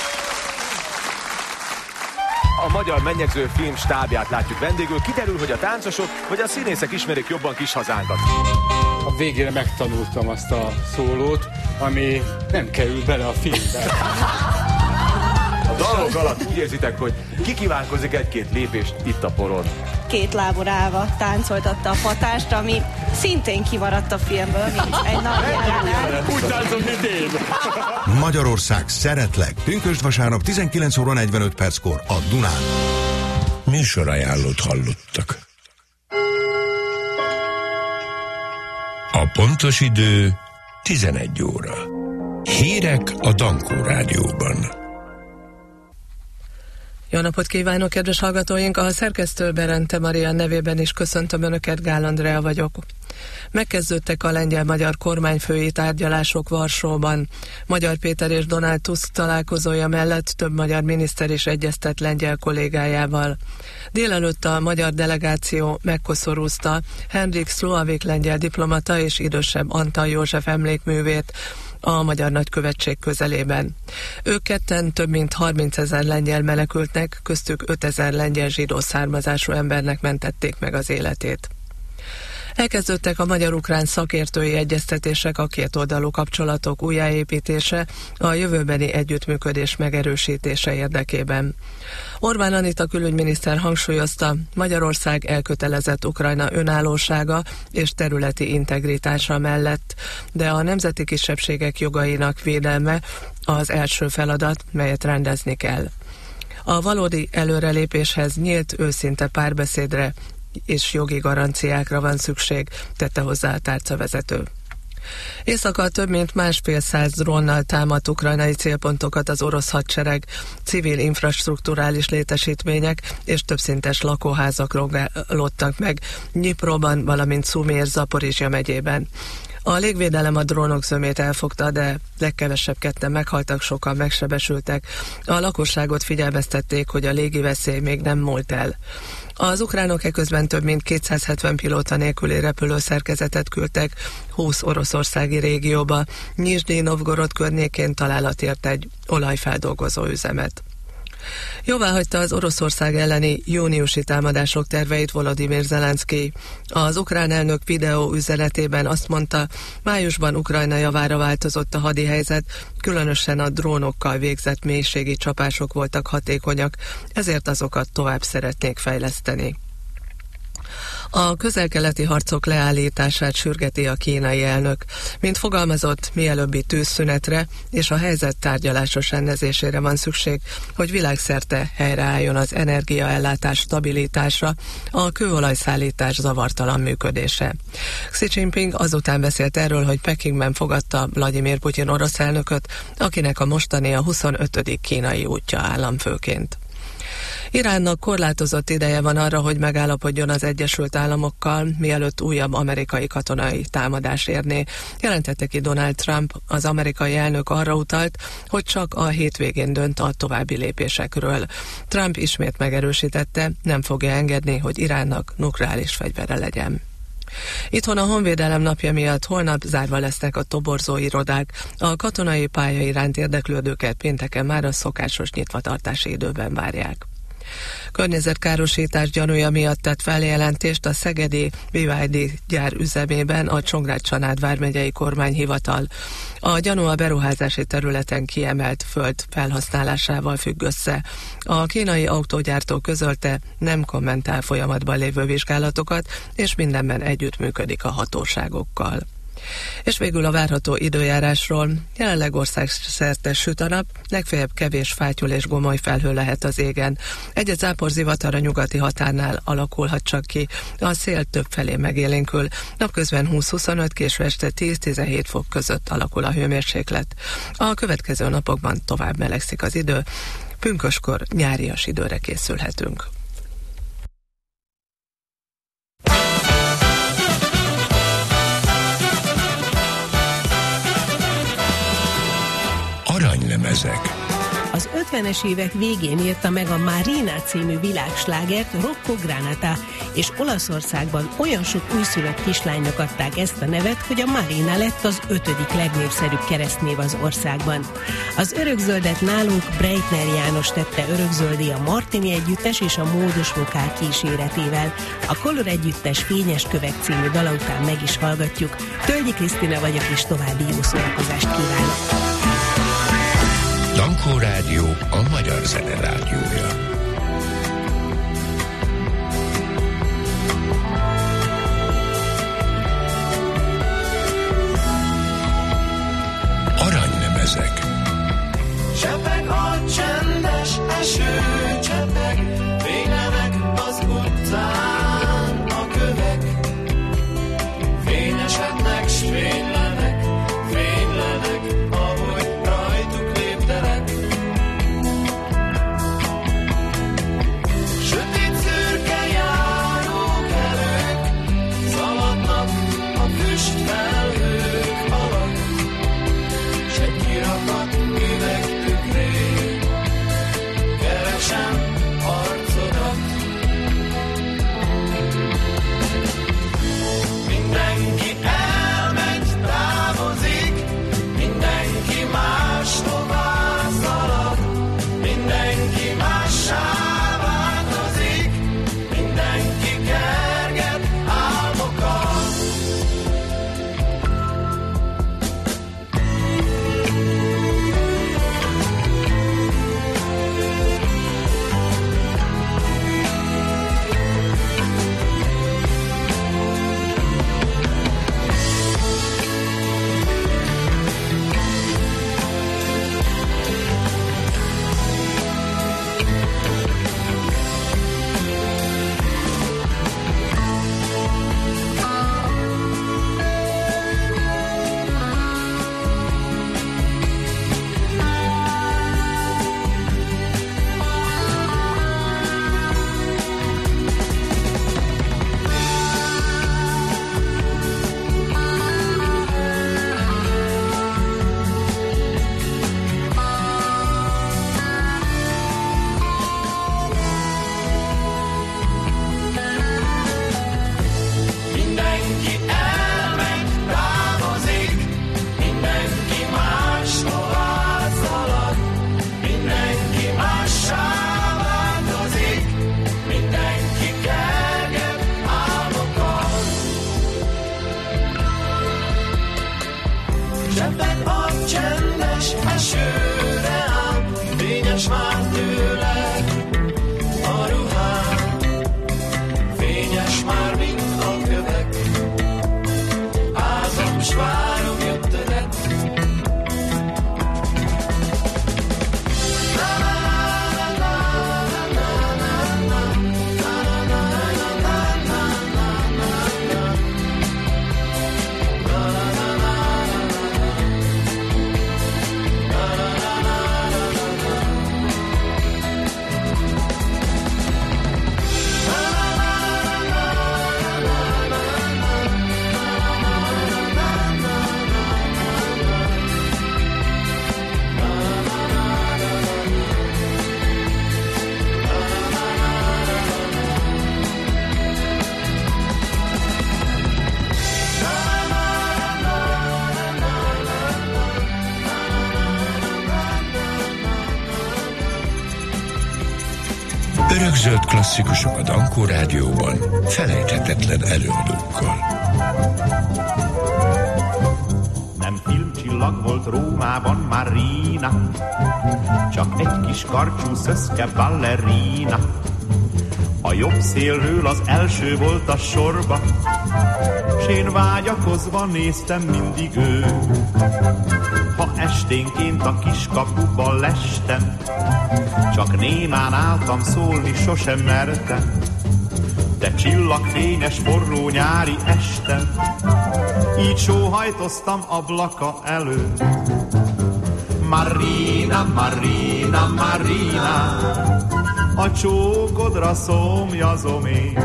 A magyar mennyegző film stábját látjuk vendégül, kiderül, hogy a táncosok vagy a színészek ismerik jobban kis hazánkat. A végére megtanultam azt a szólót, ami nem kerül bele a filmbe. A dalok alatt úgy érzitek, hogy kikívánkozik egy-két lépést itt a poron. Két lábon állva táncoltatta a patást, ami szintén kimaradt a filmből, mint egy nap jelenet. Úgy táncol, mint én. Magyarország szeretlek. Pünkösd vasárnap tizenkilenc óra negyvenöt perckor a Dunán. Műsorajánlót hallottak. A pontos idő tizenegy óra. Hírek a Dankó Rádióban. Jó napot kívánok, kedves hallgatóink! A szerkesztő Berente Maria nevében is köszöntöm Önöket, Gál Andrea vagyok. Megkezdődtek a lengyel-magyar kormányfői tárgyalások Varsóban. Magyar Péter és Donald Tusk találkozója mellett több magyar miniszter is egyeztet lengyel kollégájával. Délelőtt a magyar delegáció megkoszorúzta Henrik Szloavik lengyel diplomata és idősebb Antal József emlékművét a Magyar Nagykövetség közelében. Ők ketten több mint harmincezer lengyel menekültnek, köztük ötezer lengyel zsidó származású embernek mentették meg az életét. Elkezdődtek a magyar-ukrán szakértői egyeztetések, a kétoldalú kapcsolatok újjáépítése, a jövőbeni együttműködés megerősítése érdekében. Orbán Anita külügyminiszter hangsúlyozta, Magyarország elkötelezett Ukrajna önállósága és területi integritása mellett, de a nemzeti kisebbségek jogainak védelme az első feladat, melyet rendezni kell. A valódi előrelépéshez nyílt, őszinte párbeszédre és jogi garanciákra van szükség, tette hozzá a tárcavezető. Éjszaka több mint másfél száz drónnal támadt ukrajnai célpontokat az orosz hadsereg, civil infrastrukturális létesítmények és többszintes lakóházak lottak meg Nyipróban, valamint Szumér, Zaporizsja megyében. A légvédelem a drónok zömét elfogta, de legkevesebb ketten meghaltak, sokan megsebesültek. A lakosságot figyelmeztették, hogy a légi veszély még nem múlt el. Az ukránok eközben több mint kétszázhetven pilóta nélküli repülőszerkezetet küldtek húsz oroszországi régióba. Nyizsnyi Novgorod környékén találat ért egy olajfeldolgozó üzemet. Jóváhagyta az Oroszország elleni júniusi támadások terveit Volodymyr Zelenszkij. Az ukrán elnök videó üzenetében azt mondta, májusban Ukrajna javára változott a hadihelyzet, különösen a drónokkal végzett mélységi csapások voltak hatékonyak, ezért azokat tovább szeretnék fejleszteni. A közel-keleti harcok leállítását sürgeti a kínai elnök. Mint fogalmazott, mielőbbi tűzszünetre és a helyzet tárgyalásos rendezésére van szükség, hogy világszerte helyreálljon az energiaellátás stabilitása, a kőolajszállítás zavartalan működése. Xi Jinping azután beszélt erről, hogy Pekingben fogadta Vladimir Putyin orosz elnököt, akinek a mostani a huszonötödik kínai útja államfőként. Iránnak korlátozott ideje van arra, hogy megállapodjon az Egyesült Államokkal, mielőtt újabb amerikai katonai támadás érné. Jelentette ki Donald Trump, az amerikai elnök arra utalt, hogy csak a hétvégén dönt a további lépésekről. Trump ismét megerősítette, nem fogja engedni, hogy Iránnak nukleáris fegyvere legyen. Itthon a Honvédelem napja miatt holnap zárva lesznek a toborzó irodák. A katonai pálya iránt érdeklődőket pénteken már a szokásos nyitvatartási időben várják. Környezetkárosítás gyanúja miatt tett feljelentést a szegedi bé vé dé gyár üzemében a Csongrád-Csanád vármegyei kormányhivatal. A gyanú a beruházási területen kiemelt föld felhasználásával függ össze. A kínai autógyártó közölte, nem kommentál folyamatban lévő vizsgálatokat, és mindenben együttműködik a hatóságokkal. És végül a várható időjárásról. Jelenleg országszerte süt a nap, legfeljebb kevés fátyol és gomoly felhő lehet az égen. Egy-egy záporzivatar a nyugati határnál alakulhat csak ki, a szél több felé megélénkül. Napközben húsz-huszonöt, késő este tíz-tizenhét fok között alakul a hőmérséklet. A következő napokban tovább melegszik az idő, pünköskor nyárias időre készülhetünk. Aranylemezek. Az ötvenes évek végén írta meg a Marina című világslágert Rocco Granata, és Olaszországban olyan sok újszülött kislánynak adták ezt a nevet, hogy a Marina lett az ötödik legnépszerűbb keresztnév az országban. Az örökzöldet nálunk Breitner János tette örökzöldé a Martini együttes és a módos vokál kíséretével. A Color együttes Fényes kövek című dala után meg is hallgatjuk. Tölgyi Krisztina vagyok, és további jó szórakozást kívánok! Dankó Rádió, a magyar zene rádiója. Aranylemezek. Csepeg a csendes eső, csepeg, fénylenek az utcán a kövek, fényesednek felhők alatt, s egy kirakat üveg tükrén keresem arcodat. Mindenki elmegy, távozik, mindenki máshová szalad, mindenki mássá változik, mindenki kerget álmokat. Mindenki elmegy, távozik, mindenki máshová szalad, mindenki mássá változik, mindenki kerget álmokat. Zsepped a csendes esőre áll, fényes már tőle a ruhám, fényes már mind a kövek, házam s várom jöttedet. Örökzöld klasszikusok a Dankó Rádióban, felejthetetlen előadókkal. Nem filmcsillag volt Rómában Marina, csak egy kis karcsú szöszke ballerina. A jobb szélről az első volt a sorba, s én vágyakozva néztem mindig őt. Ha esténként a kiskapuba lestem, csak némán álltam, szólni sosem mertem. De csillagfényes forró nyári este, így sóhajtoztam ablaka előtt. Marina, Marina, Marina, a csókodra szomjazom én.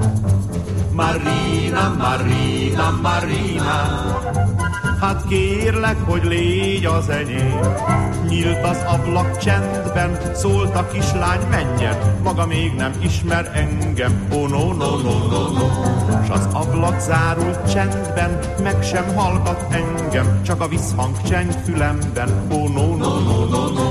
Marina, Marina, Marina, hát kérlek, hogy légy az enyém. Nyílt az ablak csendben, szólt a kislány, menjen, maga még nem ismer engem. Oh no, no, no, no, no. S az ablak zárult csendben, meg sem hallgat engem, csak a visszhang cseng fülemben. Oh no, no, no, no, no.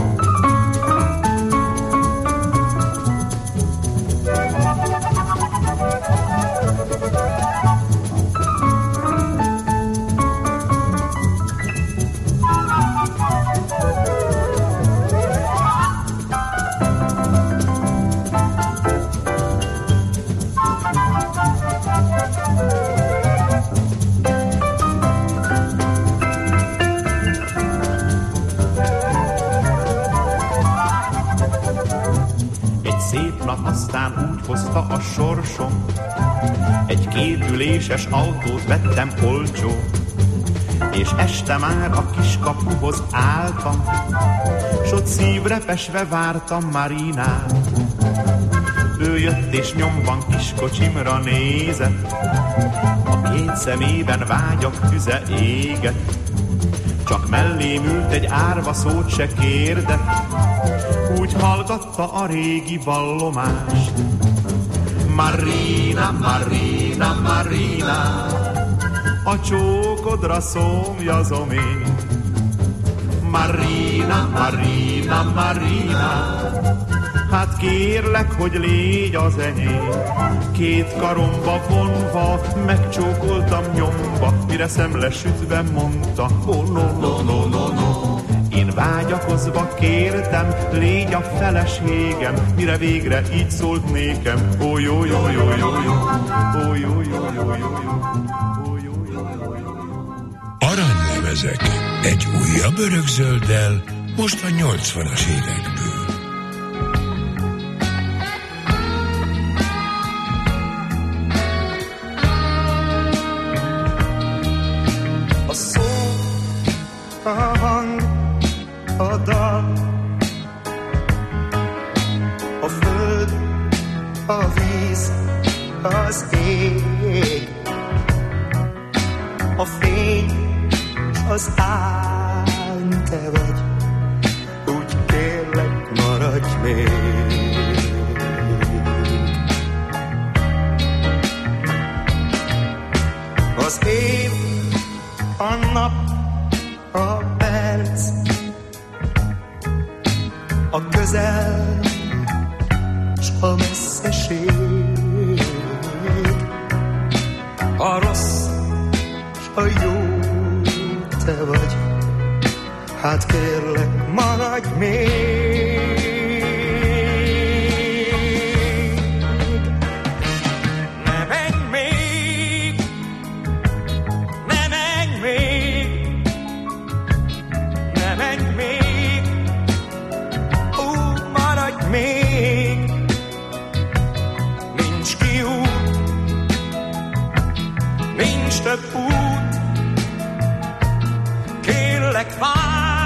Aztán úgy hozta a sorsom, egy kétüléses autót vettem olcsó, és este már a kiskapuhoz álltam, s ott szívre pesve vártam Marinát. Földből jött és nyomban kiskocsimra nézett, a két szemében vágyak tüze égett. Csak mellém ült egy árva, szót se kérdett, úgy hallgatta a régi vallomást. Marina, Marina, Marina, a csókodra szomjazom én. Marina, Marina, Marina, hát kérlek, hogy légy az enyém. Két karomba vonva, megcsókoltam nyomba, mire szemlesütve mondta, oh, no, no, no, no, no. Én vágyakozva kértem, légy a feleségem, mire végre így szólt nékem, ó, jó, jó, jó, jó, jó, ó, jó, jó, jó, jó, jó. Aranylemezek egy újabb örökzölddel, most a nyolcvanas évekből. A szó, a hang, a dal, a föld, a víz, az ég, a fény, az áll, te vagy, úgy kérlek, maradj még. Az év, a nap, a perc, a közel, s a messzeség, a rossz, s a jó, te vagy, hát kérlek, maradj még. Ne menj még, ne menj még, ne menj még, ó, maradj még. Nincs kiút, nincs több út, kérlek, várj!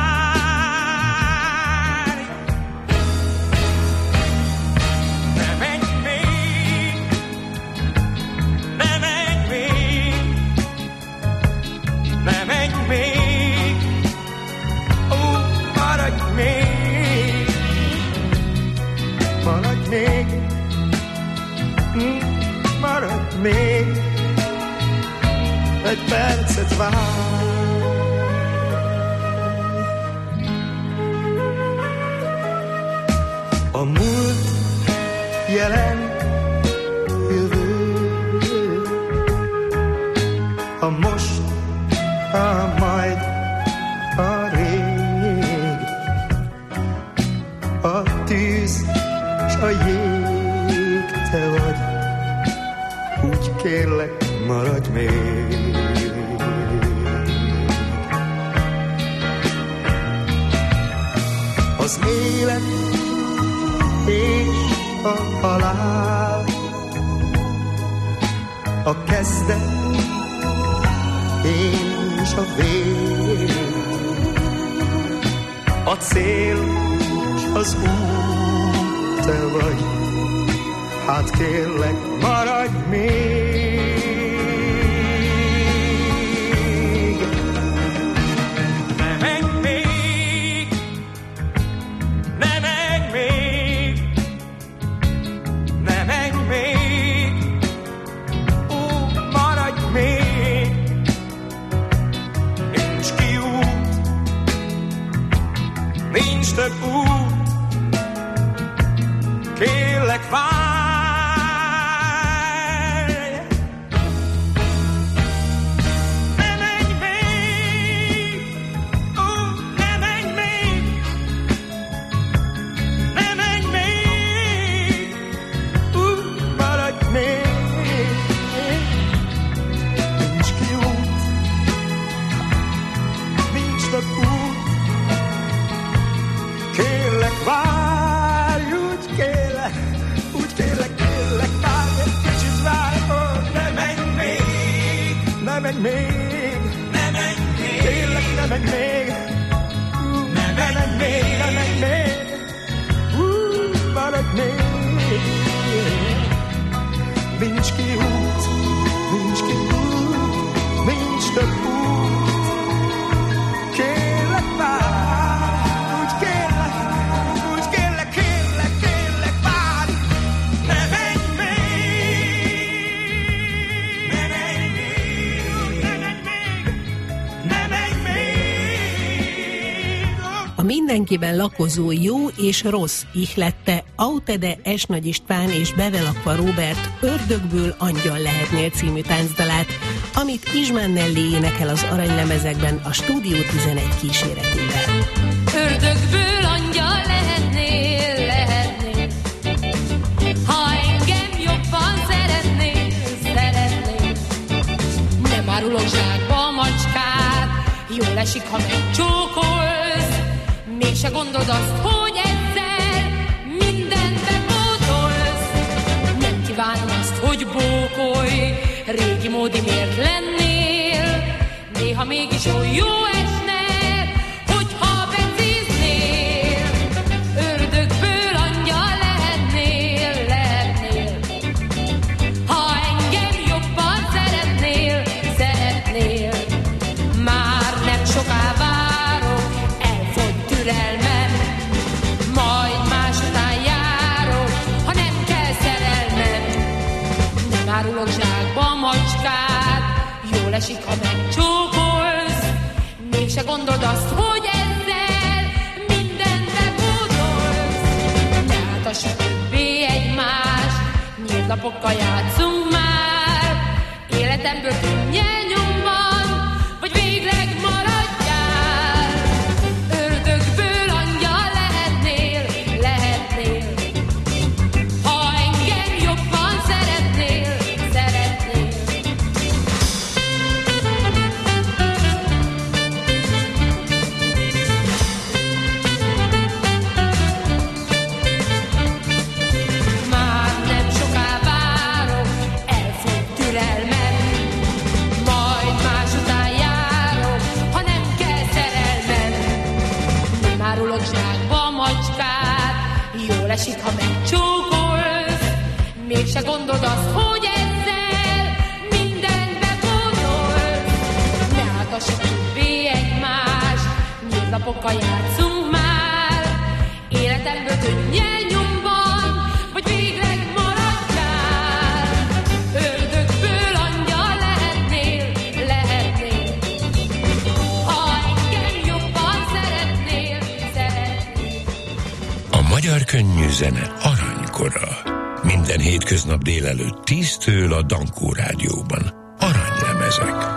Ne menj még, ne menj még, ne menj még, ó, maradj még, maradj még, maradj még, egy percet várj. A múlt, jelen, jövő, a most, a majd, a rég, a tűz, s a jég, te vagy, úgy kérlek, maradj még. Az élet és a halál, a kezdet és a vég, a cél és az út, te vagy, hát kérlek, maradj még. Ne menj még, ne menj még, ne menj még, ó, maradj még. Nincs kiút, nincs több út, kérlek, várj. Ne menj még, ó, ne menj még, ne menj még, ó, maradj még. Nincs kiút, nincs több út, kérlek, várj, úgy kérlek, úgy kérlek, kérlek, várj egy kicsit, várj, oh, ne menj még, ne menj még, ne menj még, kérlek, ne menj még, ne menj még, ne menj még, uh, maradj még. kiút, nincs kiút, nincs több út. Kérlek várj, úgy kérlek, úgy kérlek, kérlek, kérlek várj. Ne menj még, ne menj még, ne menj még, ne menj még. A mindenkiben lakozó jó és rossz ihlette Autede S. Nagy István és Bevelakva Róbert Ördögből angyal lehetnél című táncdalát, amit Izsmán Nelly énekel az aranylemezekben a Stúdió tizenegy kíséretével. Ördögből angyal lehetnél, lehetnél, ha engem jobban szeretnél, szeretnél. Nem árulok zsákba a macskát, jól esik, ha megcsókolsz, mégse gondold azt, hogy ezzel mindent bepótolsz. Nem kívánom azt, hogy bókolj, régi módi miért lennél, néha mégis olyan jó esne, hogyha precíznél. Ördögből angyal lehetnél, lehetnél, ha engem jobban szeretnél, szeretnél. Már nem soká várok, elfogy türelmem, majd más után járok, ha nem kell szerelmem. Nem árulok zsákba a macskát, jól esik, ha megcsókolsz, mégse gondold azt, hogy ezzel mindent bepótolsz. Ne átassuk többé egymást, nyílt lapokkal játszunk már, életemből könnyel nyomban, vagy végleg maradjál. Ördögből angyal lehetnél, lehetnél, ha engem jobban szeretnél, szeretnél. Már nem soká várok, elfogy türelmem, majd más után járok, ha nem kell szerelmem. Nem árulok zsákba a macskát, jól esik, ha megcsókolsz, mégse gondold azt, hogy ezzel mindent bepótolsz. Ne átassuk többé egymást, nyílt lapokkal játszunk már, életemből könnyel nyomban, vagy végleg maradjál. Ördögből angyal lehetnél, lehetnél, ha engem jobban szeretnél, szeretnél. A magyar könnyű zene aranykora. Minden hétköznap délelőtt tíztől a Dankó Rádióban. Aranylemezek.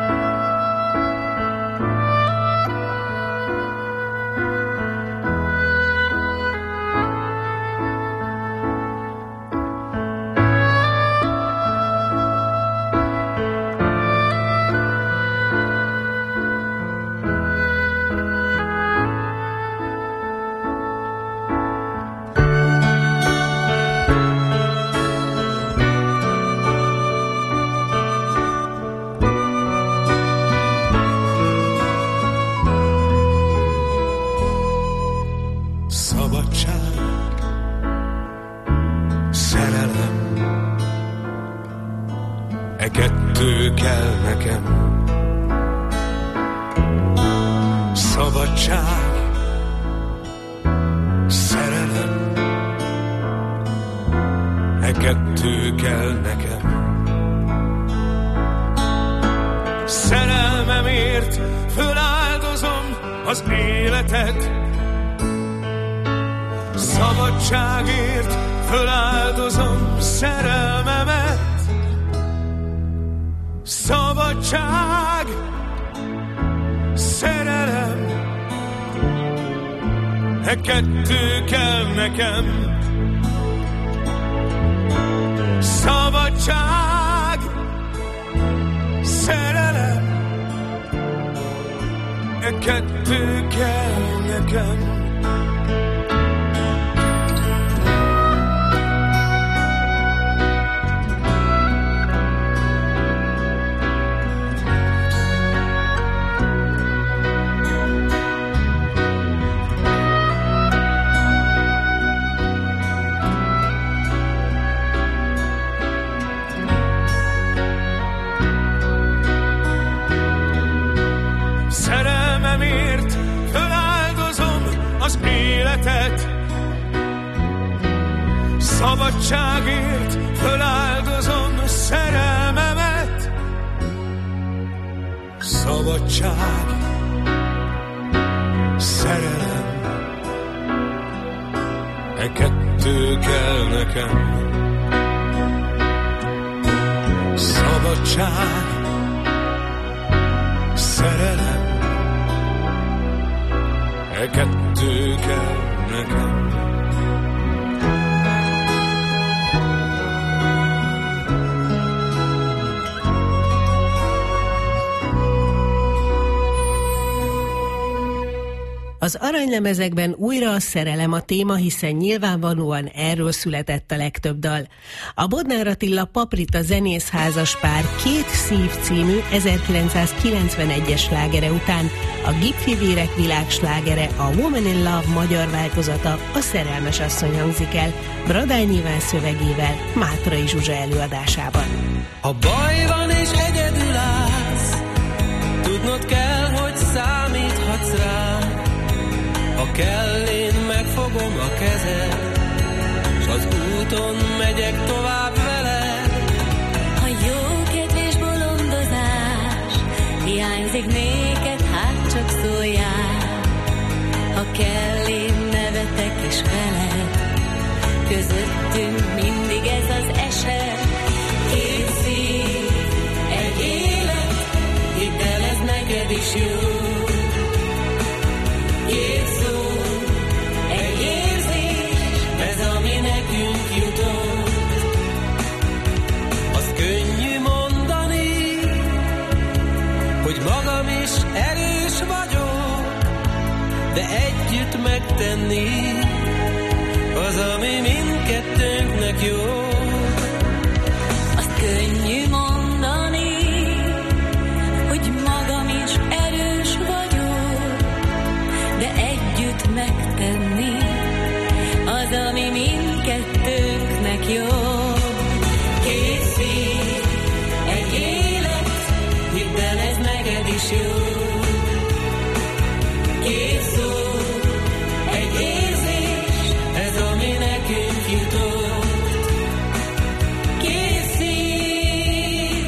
kettő kell nekem. Szabadság, szerelem, e kettő kell nekem. Szerelmemért föláldozom az életet, szabadságért föláldozom szerelmemet. Szabadság, szerelem, e kettő kell nekem. Szabadság, szerelem, e kettő kell nekem. Szabadságért föláldozom szerelmemet. Szabadság, szerelem, e kettő kell nekem. Szabadság, szerelem, e kettő kell nekem. Az aranylemezekben újra a szerelem a téma, hiszen nyilvánvalóan erről született a legtöbb dal. A Bodnár Attila Paprita zenészházas pár Két szív című ezerkilencszázkilencvenegyes slágere után a Gipfivérek világslágere, a Woman in Love magyar változata, a Szerelmes asszony hangzik el, Bradány Iván szövegével, Mátrai Zsuzsa előadásában. Ha baj van és egyedül állsz, tudnod kell, hogy számíthatsz rá. Ha kell, én megfogom a kezed, s az úton megyek tovább veled. Ha jó kedvés bolondozás hiányzik néked, hát csak szóljál. Ha kell, én nevetek is veled, közöttünk mindig ez az eset. Két szív, egy élet, hidd el, ez neked is jó. Két szó, egy érzés, ez ami nekünk jutott. Az könnyű mondani, hogy magam is erős vagyok, de együtt megtenni az, ami mindkettőnknek jó. Azt könnyű mondani, hogy magam is erős vagyok, de együtt megtenni az, ami mindkettőnknek jó. Két szív, egy élet, hidd el, ez neked is jó. Két szó, egy érzés, ez ami nekünk jutott. Két szív,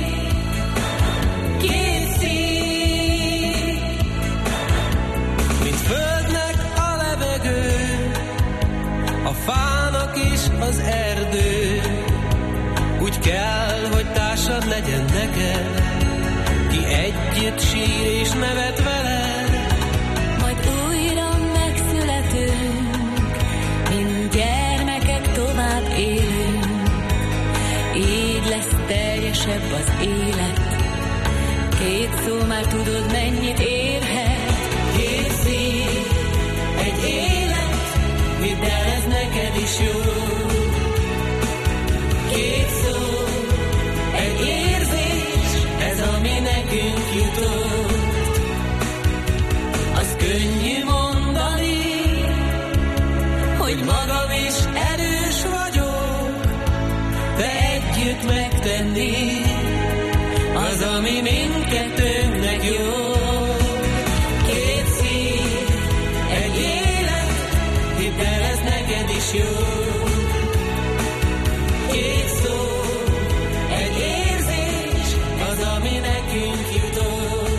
két szív, mint földnek a levegő, a fának is az erdő. Úgy kell, hogy társad legyen neked, ki együtt sír és nevet veled. majd újra megszületünk, mint gyermekek tovább élünk. Így lesz teljesebb az élet, két szó már tudod mennyit érhet. Két szív, egy élet, hidd el, ez neked is jó. Két szó, egy érzés, ez ami nekünk jutott. Az könnyű mondani, hogy magam is erős vagyok, de együtt megtenni az, ami mindkettőnknek jó. Két szív, egy élet, hidd el, ez neked is jó. Két szó, egy érzés, az, ami nekünk jutott.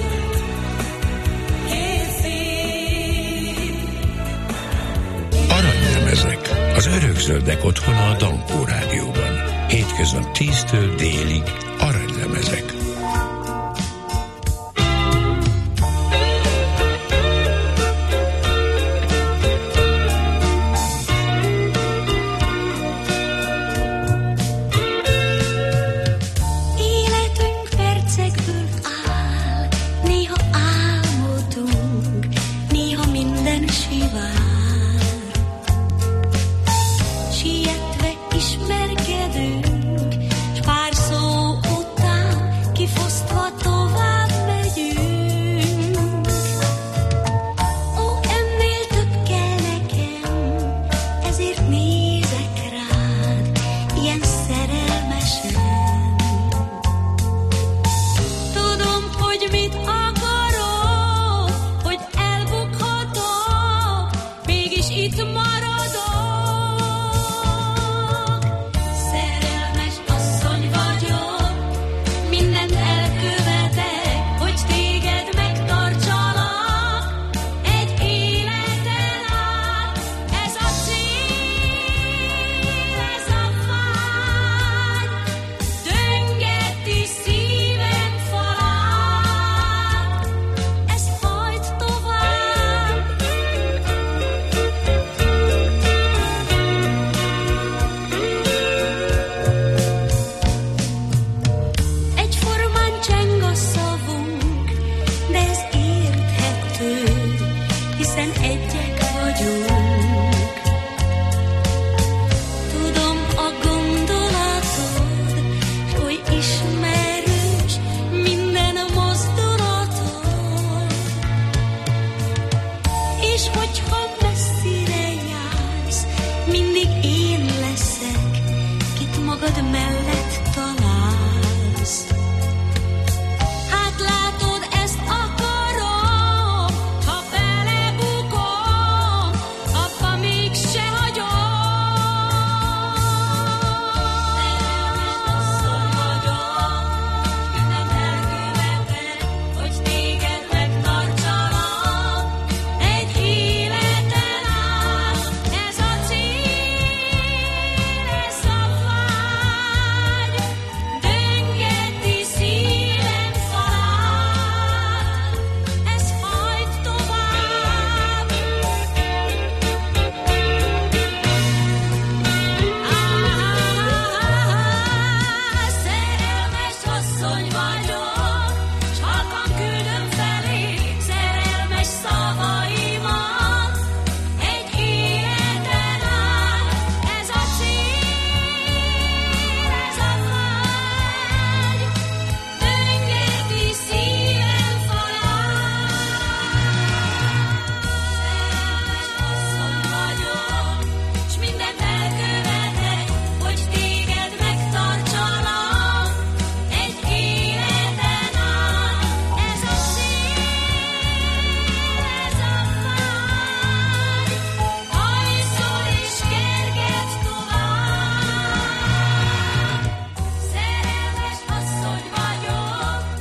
Két szív. Aranylemezek, az örökzöldek otthona a Dankó Rádióban. Hétköznap tíztől délig aranylemezek. Életünk percekből áll, néha álmodunk, néha minden sivár. Sietve ismerkedünk, s pár szó után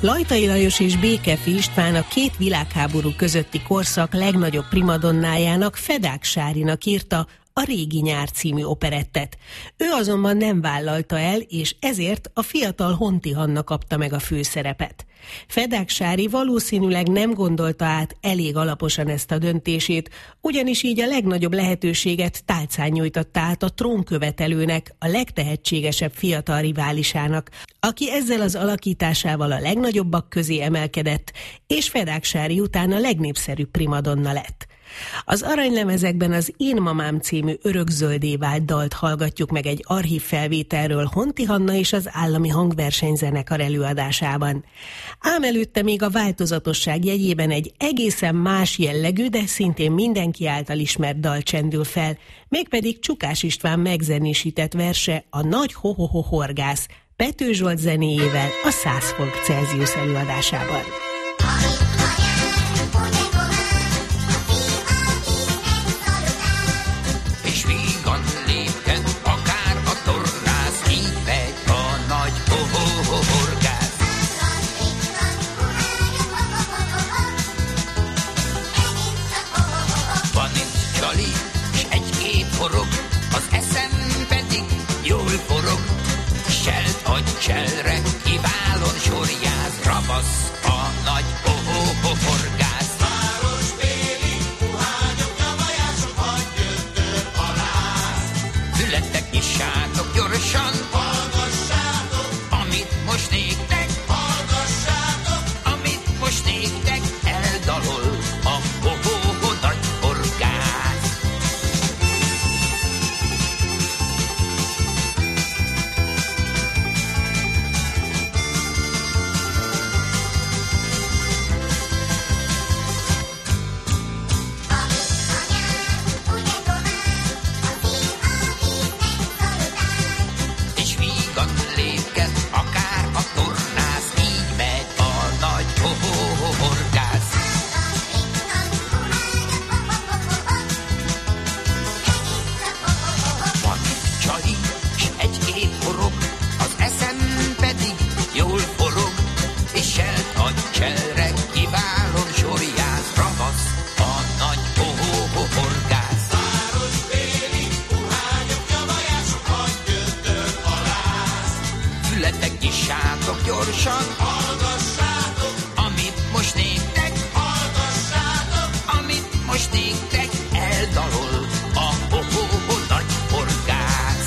Lajtai Lajos és Békefi István a két világháború közötti korszak legnagyobb primadonnájának, Fedák Sárinak írta a Régi nyár című operettet. Ő azonban nem vállalta el, és ezért a fiatal Honti Hanna kapta meg a főszerepet. Fedák Sári valószínűleg nem gondolta át elég alaposan ezt a döntését, ugyanis így a legnagyobb lehetőséget tálcán nyújtotta át a trónkövetelőnek, a legtehetségesebb fiatal riválisának, aki ezzel az alakításával a legnagyobbak közé emelkedett, és Fedák Sári után a legnépszerűbb primadonna lett. Az aranylemezekben az Én mamám című örökzöldé vált dalt hallgatjuk meg egy archív felvételről Honti Hanna és az Állami Hangversenyzenekar előadásában. Ám előtte még a változatosság jegyében egy egészen más jellegű, de szintén mindenki által ismert dal csendül fel, mégpedig Csukás István megzenésített verse, a Nagy Ho-ho-ho horgász, Pető Zsolt zenéjével a száz fok Celsius előadásában. Cselre kiválon sorjáz, ravasz a nagy ho-ho-ho horgász. Városbéli puhányok, nyavajások, hadgyöntör alász. Fületek nyissátok gyorsan, hallgassátok, amit most néktek, hallgassátok, amit most néktek, eldalol a ho-ho-ho nagy horgász. Gyorsan hallgassátok, amit most néktek, hallgassátok, amit most néktek, eldalol a ho-ho-ho nagy horgász.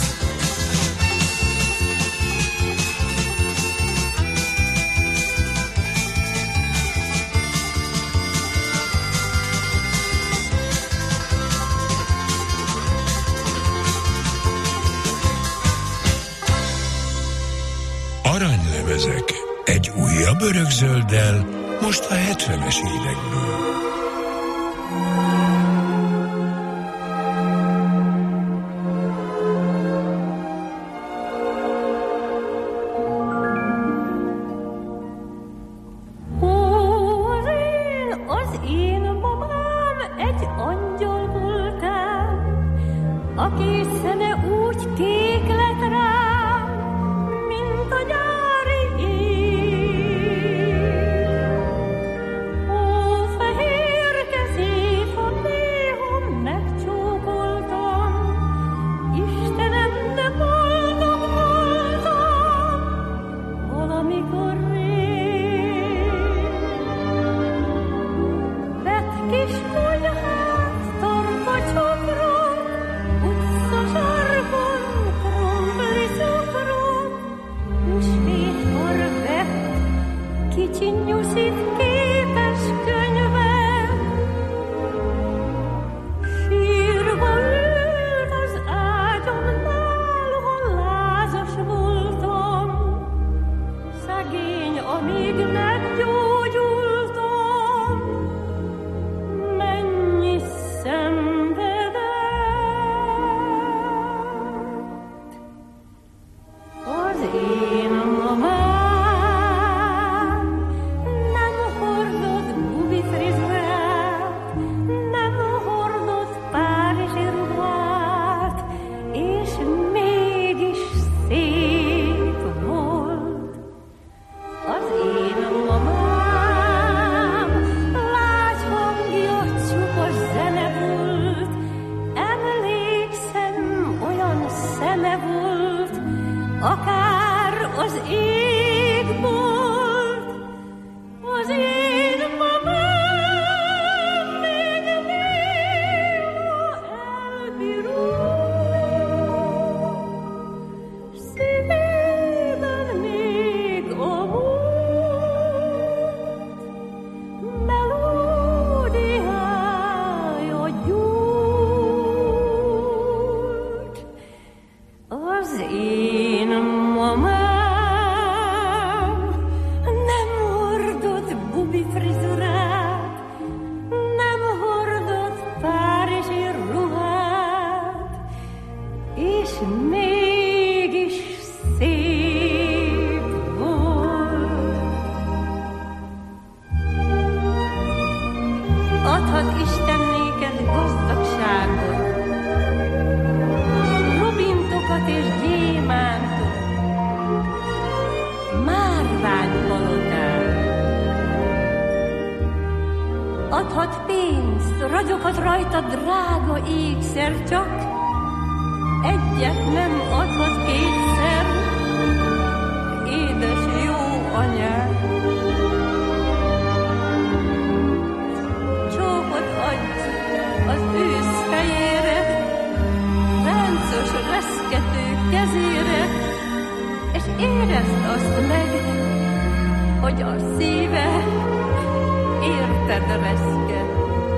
Aranylemezek. Egy újabb örökzölddel, most a hetvenes évekből. Kis konyhát, torka csokrot, utca frizurát, nem hordott párizsi ruhát, és mégis szép volt. Adhat Isten néked gazdagságot, rubintokat és gyémántot, márványpalotát. Adhat pénzt, ragyoghat rajta drága ékszer, csak egyet nem adhat kétszer, édes jó anyám. Csókot adj az ősz fejére, ráncos reszkető kezére, és érezd azt meg, hogy a szíve érted reszket.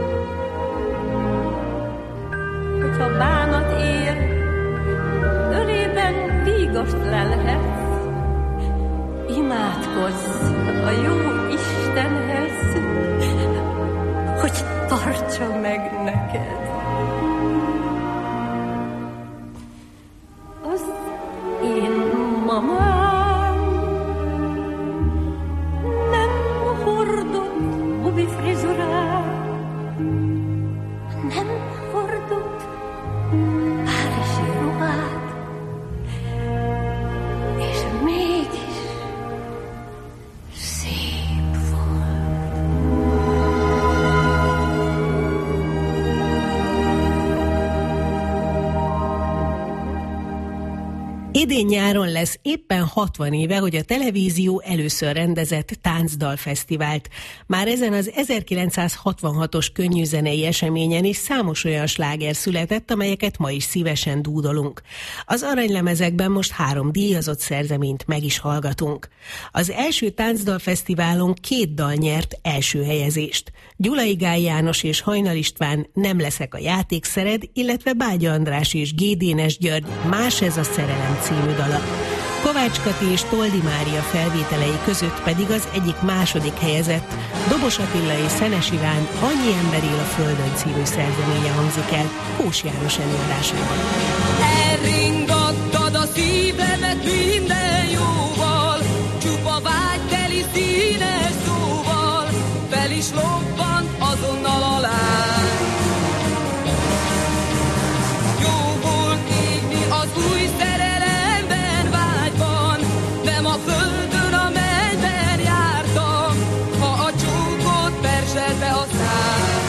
Hogyha bánat ér, ölében vígast lelhetsz, imádkozz a jó Istenhez, hogy tartsa meg neked. Az én mamám nem hordott bubi frizurát, nem hordott párizsi ruhát, és mégis szép volt. Idén nyáron lesz éppen hatvan éve, hogy a televízió először rendezett táncdalfesztivált. Már ezen az ezerkilencszázhatvanhatos könnyűzenei eseményen is számos olyan sláger született, amelyeket ma is szívesen dúdolunk. Az aranylemezekben most három díjazott szerzeményt meg is hallgatunk. Az első táncdalfesztiválon két dal nyert első helyezést. Gyulai Gály János és Hajnal István Nem leszek a játékszered, illetve Bágya András és G. Dénes György Más ez a szerelem című dala. Kovács Kati és Toldi Mária felvételei között pedig az egyik második helyezett, Dobos Attila és Szenes Iván Annyi ember él a földön című szerzeménye hangzik el Kós János előadásában. Elringattad a szívemet minden jóval, csupa vágyteli színes szóval, fel is lobbant azonnal alá. Jó volt égni az új szerelemben, vágyban, nem a földön, a mennyben jártam, ha a csókot perselte a szám.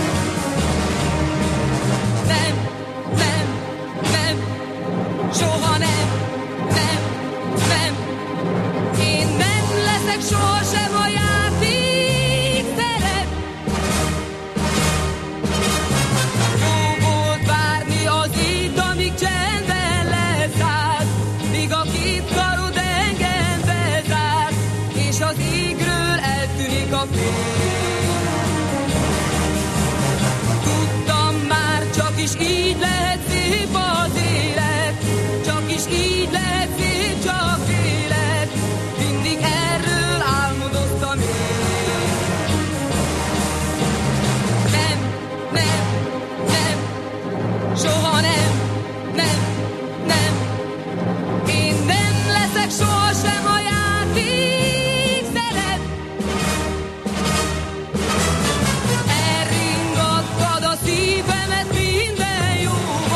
Nem, nem, nem, soha nem, nem, nem, én nem leszek sohasem a játék szerep. Jó volt várni az itt, amíg csendben leszállt, míg a két karod engem bezárt, és az égről eltűnik a fény. Tudtam már, csak is így lehet szép az élet, csak is így lehet szép, csak élet, mindig erről álmodoztam én. Nem, nem, nem, soha nem, nem, nem, én nem leszek sohasem a játék szerep. Elringattad a szívemet minden jóval,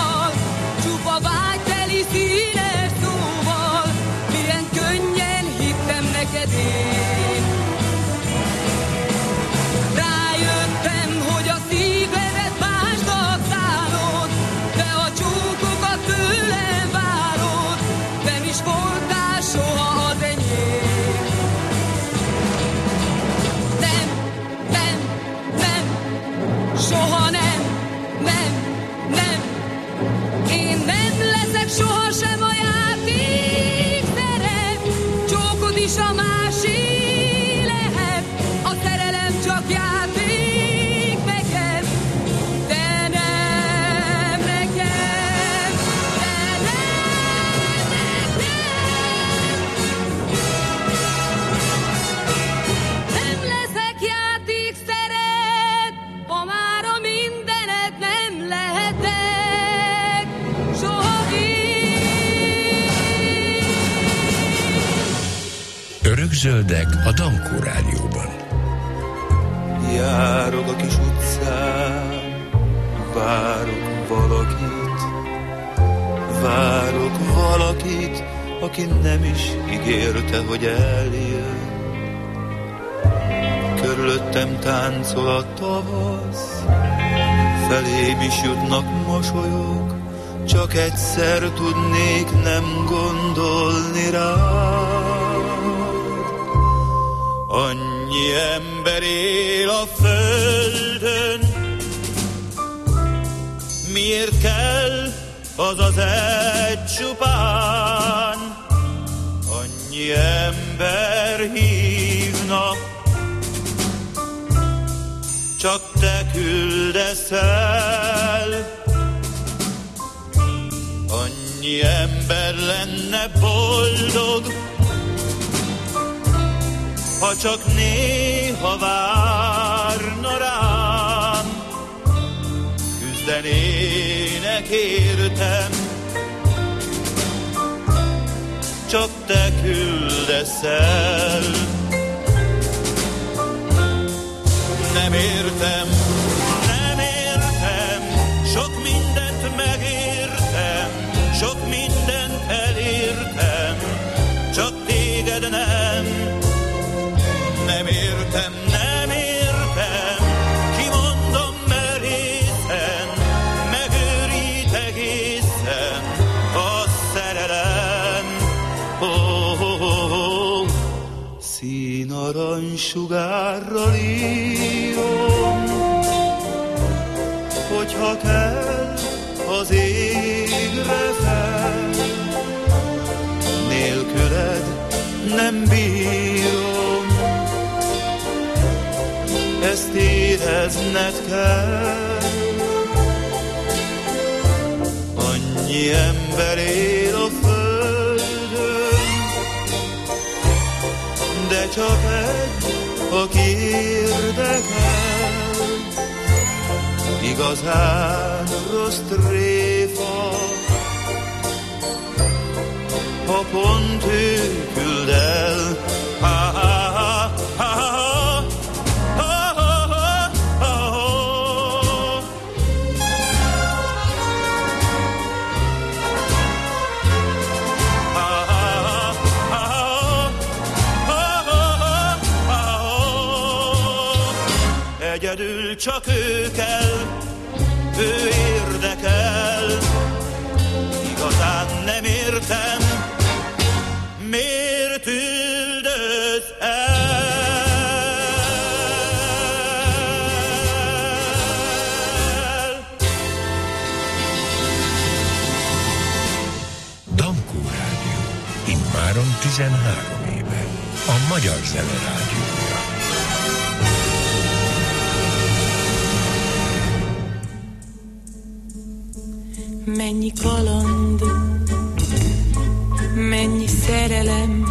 Örökzöldek a Dankó Rádióban. Járok a kis utcán, várok valakit, várok valakit, aki nem is ígérte, hogy eljön. Körülöttem táncol a tavasz, felém is jutnak mosolyok, csak egyszer tudnék nem gondolni rád. Annyi ember él a földön, miért kell az az egy csupán? Annyi ember hívna, csak te küldesz el. Annyi ember lenne boldog, ha csak néha várna rám. Küzdenének értem, csak te küldesz el. Nem értem, nem értem, sok mindent megértem, sok mindent elértem, csak téged nem. Nem értem, nem értem, kimondom merészen, megőrít egészen a szerelem. Oh, oh, oh, oh. Színarany sugárral írom, hogyha kell az égre fel, nélküled nem bírom, ezt érezned kell. Annyi ember él a földön, de csak egy, aki érdekel. Igazán rossz tréfa, ha pont ő küld el. Ha, ha, ha, ha, ha. Egyedül csak ő kell, ő érdekel. Igazán nem értem, miért üldöz el. Dankó Rádió, immáron tizenhárom éve. A Magyar Zene Rádiója. Mennyi kaland, mennyi szerelem,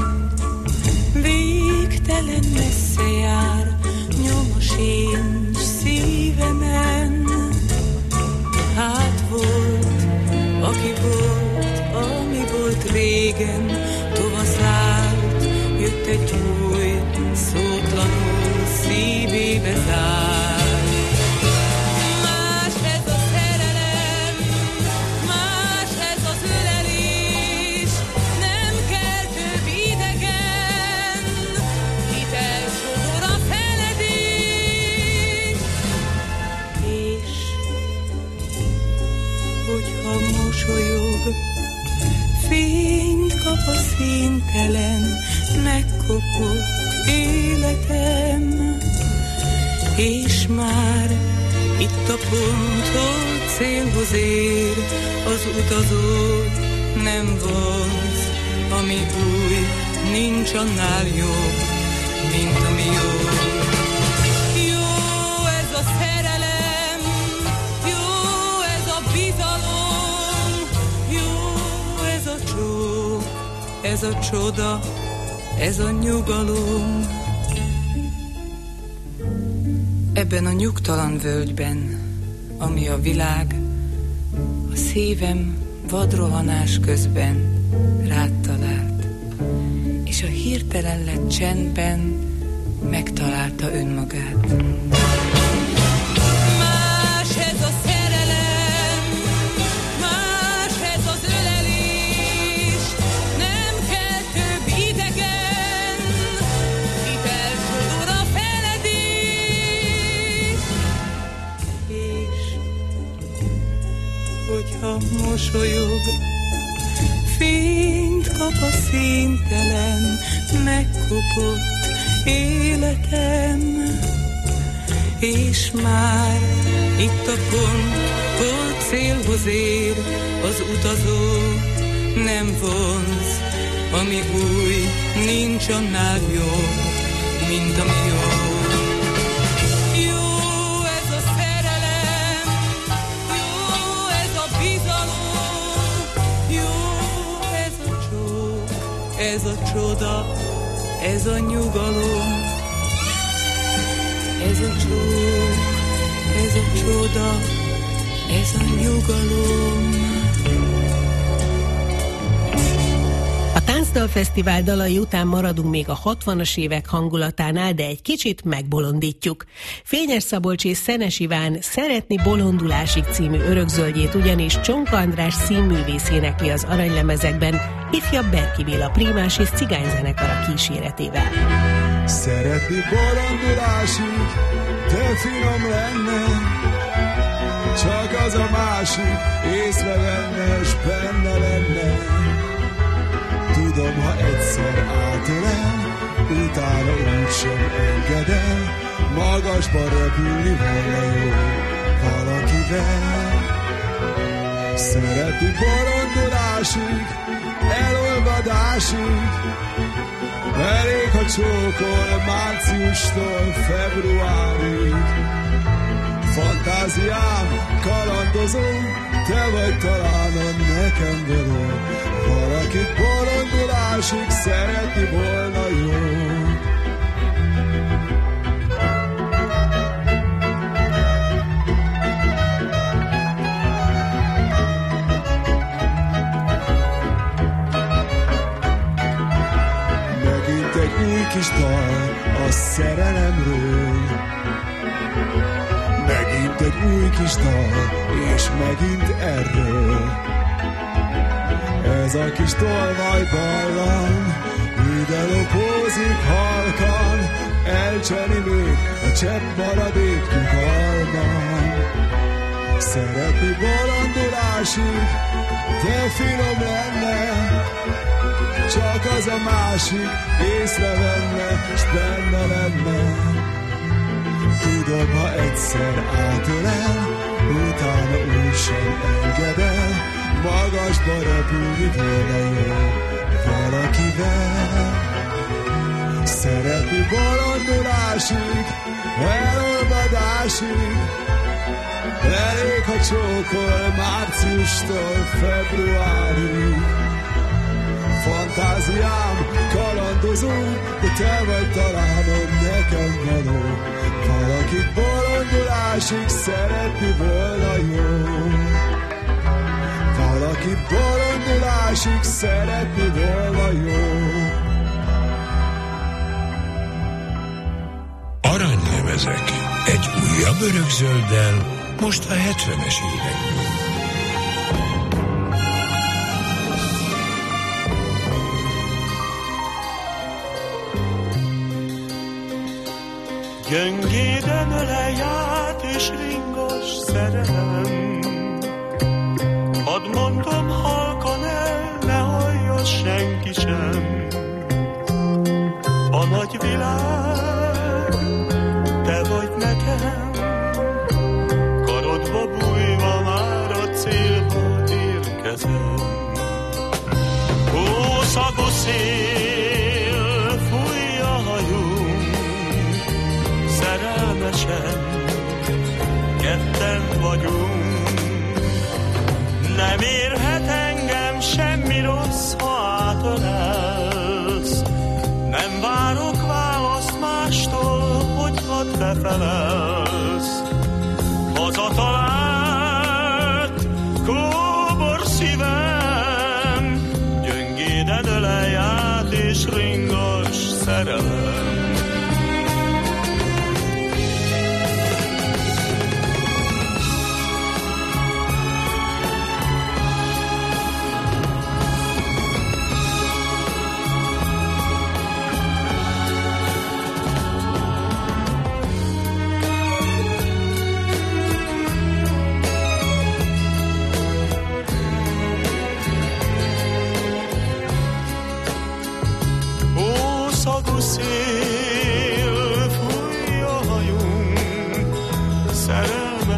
végtelen messze jár, nyoma sincs szívemen. Hát volt, aki volt, ami volt régen, tovaszált, jött egy új, szótlanul szívébe zárt. Fényt kap a színtelen, megkopott életem, és már itt a pont, hogy célhoz ér, az utazó nem vonz, ami új, nincs annál jobb, mint ami jó. Jó ez a szerelem, jó ez a bizalom, jó ez a csók, ez a csoda, ez a nyugalom. Ebben a nyugtalan völgyben, ami a világ, a szívem vadrohanás közben rád talált, és és a hirtelen lett csendben megtalálta önmagát. Más ez a szerelem, más ez az ölelés, nem kell több idegen, itt elsodor a feledés. És hogyha mosolyog, fényt kap a színtelen, megkopott életem, és már itt a pont, hol célhoz ér az utazó, nem vonz, ami új, nincs annál jobb, mint ami jó. Jó ez a szerelem, jó ez a bizalom, jó ez a csók, ez a csoda, ez a nyugalom, ez a csók, ez a csoda, ez a nyugalom. A Táncdalfesztivál dalai után maradunk még a hatvanas évek hangulatánál, de egy kicsit megbolondítjuk. Fényes Szabolcs és Szenes Iván Szeretni bolondulásig című örökzöldjét ugyanis Csonka András színművész énekli az aranylemezekben, ifjabb Berki Béla primás és cigányzenekara kíséretével. Szeretni bolondulásig, te finom lenne, csak az a másik észrevenne, s benne lenne. Tudom, ha egyszer átölel, utána úgysem engedel, magasba repülni volna jó valakivel. Szeretni bolondulásig, elolvadásig, elég, ha csókol márciustól februárig. Fantáziám kalandozó, te vagy talán a nekem való, valakit bolondulásig szeretni volna jó. Megint egy új kis dal a szerelemről, megint egy új kis dal, és megint erről. Ez a kis tolvaj dallam, ide lopózik halkan, elcseli még a csepp maradék nyugalmam. Szeretni bolondulásig, de finom lenne, csak az a másik észrevenne, s benne lenne. Tudom, ha egyszer átölel, utána úgysem engedel, magasba repülni volna jó valakivel. Szeretni bolondulásig, elolvadásig, elég, ha csókol márciustól februárig. Fantáziám kalandozó, de te vagy talán a nekem való, valakit bolondulásig szeretni volna jó. Valakit bolondulásig szeretni volna jó. Aranylemezek. Egy újabb örökzölddel, most a hetvenes évekből. Gyöngéden ölelj át és ringos szerelem, hadd mondom halkan el, ne hallja senki sem. A nagy világ, te vagy nekem, karodba bújva már a célba érkezem. Ó, szagú szél, fújj a hajunk, szerelmesen, ketten vagyunk. Nem érhet engem semmi rossz, ha átölelsz. Nem várok választ mástól, hogy hadd befelelsz. Hazatalált kóbor szívem, gyöngéden ölelj át és ringa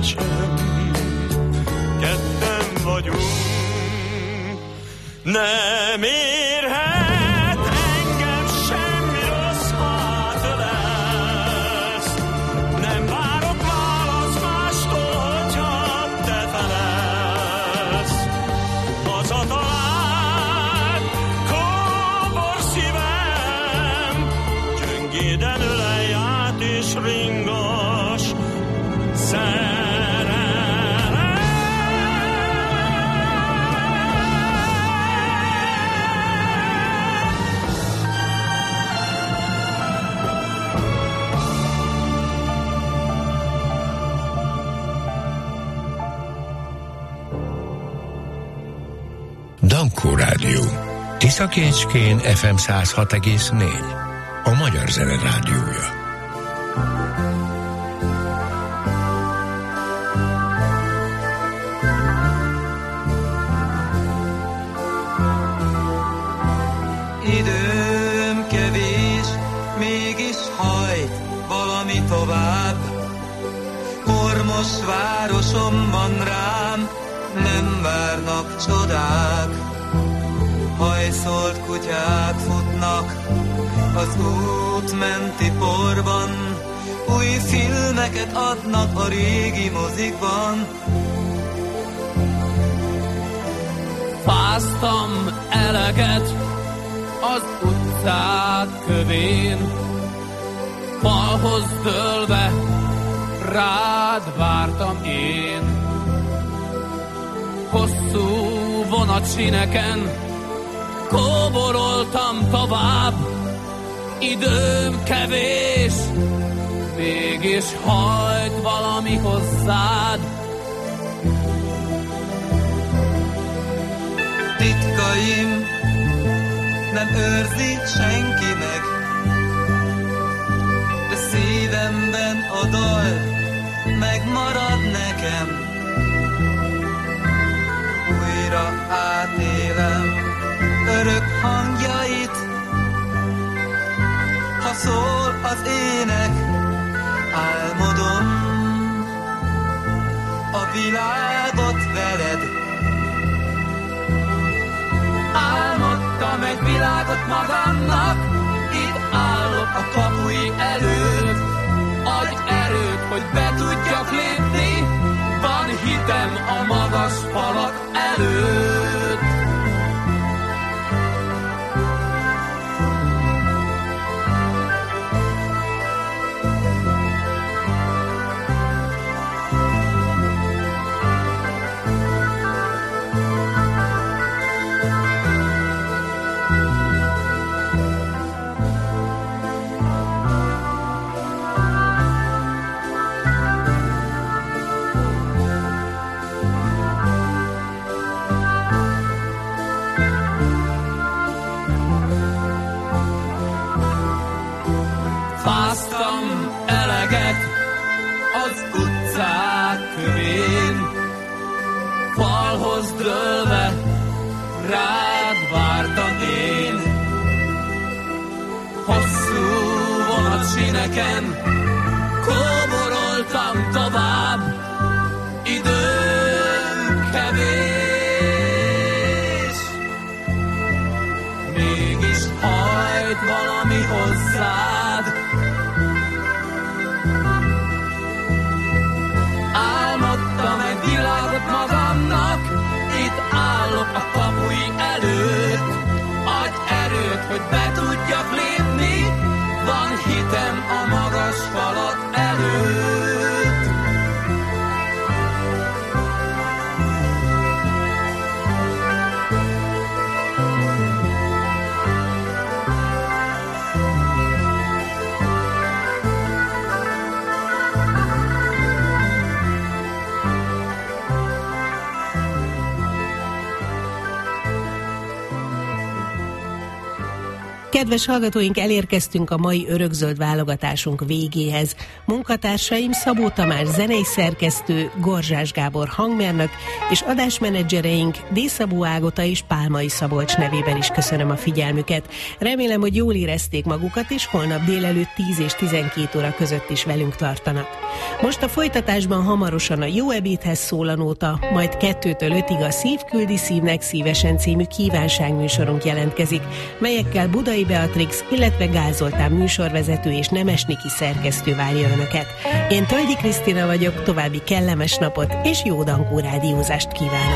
sem, ketten vagyunk. Nem érhet engem semmi rossz, ha te lesz. Nem várok válasz mástól, hogyha te felelsz. Hazatalált kóbor szívem, csöngéden ölelj át és ringas szerelem. Dankó Rádió. Tiszakécskén ef em száz hat egész négy. A Magyar Zene Rádiója. Időm kevés, mégis hajt valami tovább. Kormos városomban rám nem várnak csodák. Hajszolt kutyák futnak az út menti porban. Új filmeket adnak a régi mozikban. Fáztam eleget az utcák kövén, falhoz dőlve rád vártam én. Hosszú vonatsineken kóboroltam tovább, időm kevés, mégis hajt valami hozzád. Titkaim nem őrzi senki meg, de szívemben a dal megmarad nekem. Újra átélem örök hangjait, ha szól az ének, álmodom a világot veled. Álmodtam egy világot magamnak, itt állok a kapui előtt. Adj erőt, hogy be tudjak lépni, van hitem a magas falak előtt. Fáztam eleget az utcák kövén, falhoz dőlve rád vártam én. Hosszú vonatsineken kóboroltam tovább, időm kevés, mégis hajt valami hozzád. Álmodtam egy világot magamnak, itt állok a kapui előtt. Adj erőt, hogy be tudjak lépni, van hitem a magas Kedves hallgatóink, elérkeztünk a mai örökzöld válogatásunk végéhez. Munkatársaim Szabó Tamás zenei szerkesztő, Gorzsás Gábor hangmérnök, és adásmenedzsereink D. Szabó Ágota és Pálmai Szabolcs nevében is köszönöm a figyelmüket. Remélem, hogy jól érezték magukat, és holnap délelőtt tíz és tizenkét óra között is velünk tartanak. Most a folytatásban hamarosan a Jó ebédhez szól a nóta, majd kettőtől ötig a Szív küldi szívnek szívesen című kívánságműsorunk jelentkezik, melyekkel Budai Beatrix, illetve Gál Zoltán műsorvezető és Nemes Niki szerkesztő várja önöket. Én Tölgyi Krisztina vagyok, további kellemes napot és jó Dankó rádiózást kívánok!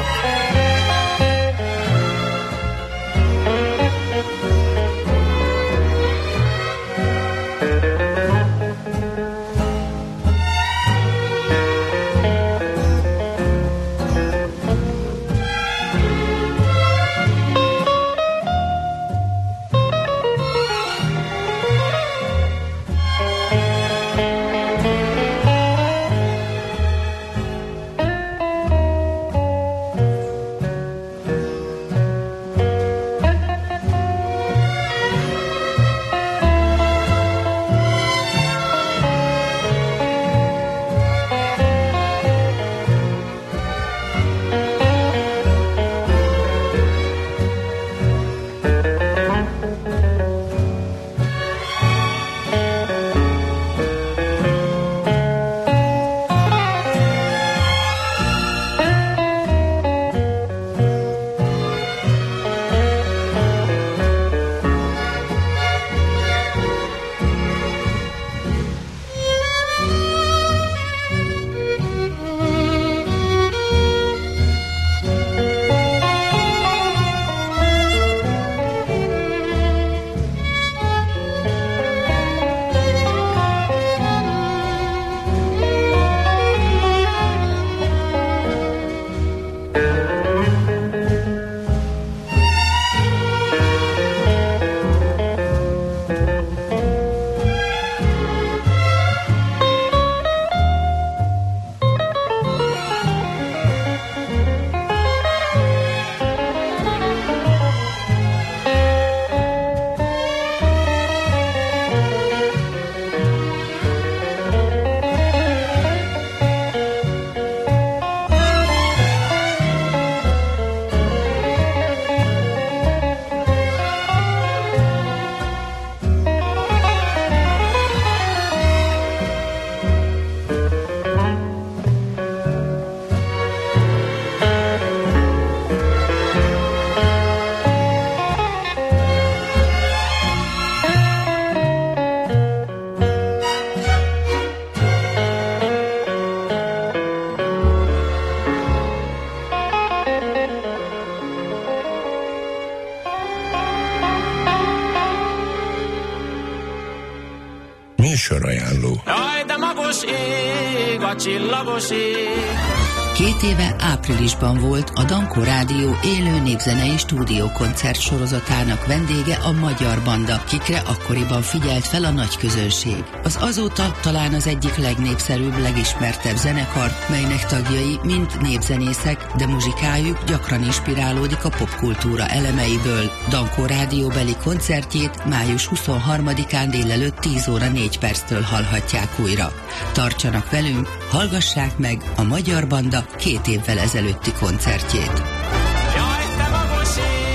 Műsorajánló. Jaj, de magos ég, a csillagos ég. Két éve áprilisban volt a Dankó Rádió élő népzenei stúdiókoncert sorozatának vendége a Magyar Banda, kikre akkoriban figyelt fel a nagy közönség. Az azóta talán az egyik legnépszerűbb, legismertebb zenekar, melynek tagjai mind népzenészek, de muzsikájuk gyakran inspirálódik a popkultúra elemeiből. Dankó rádióbeli koncertjét május huszonharmadikán délelőtt tíz óra négy perctől hallhatják újra. Tartsanak velünk, hallgassák meg a Magyar Banda két évvel ezelőtti koncertjét. Jaj, te magos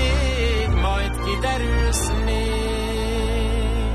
ég, majd kiderülsz még.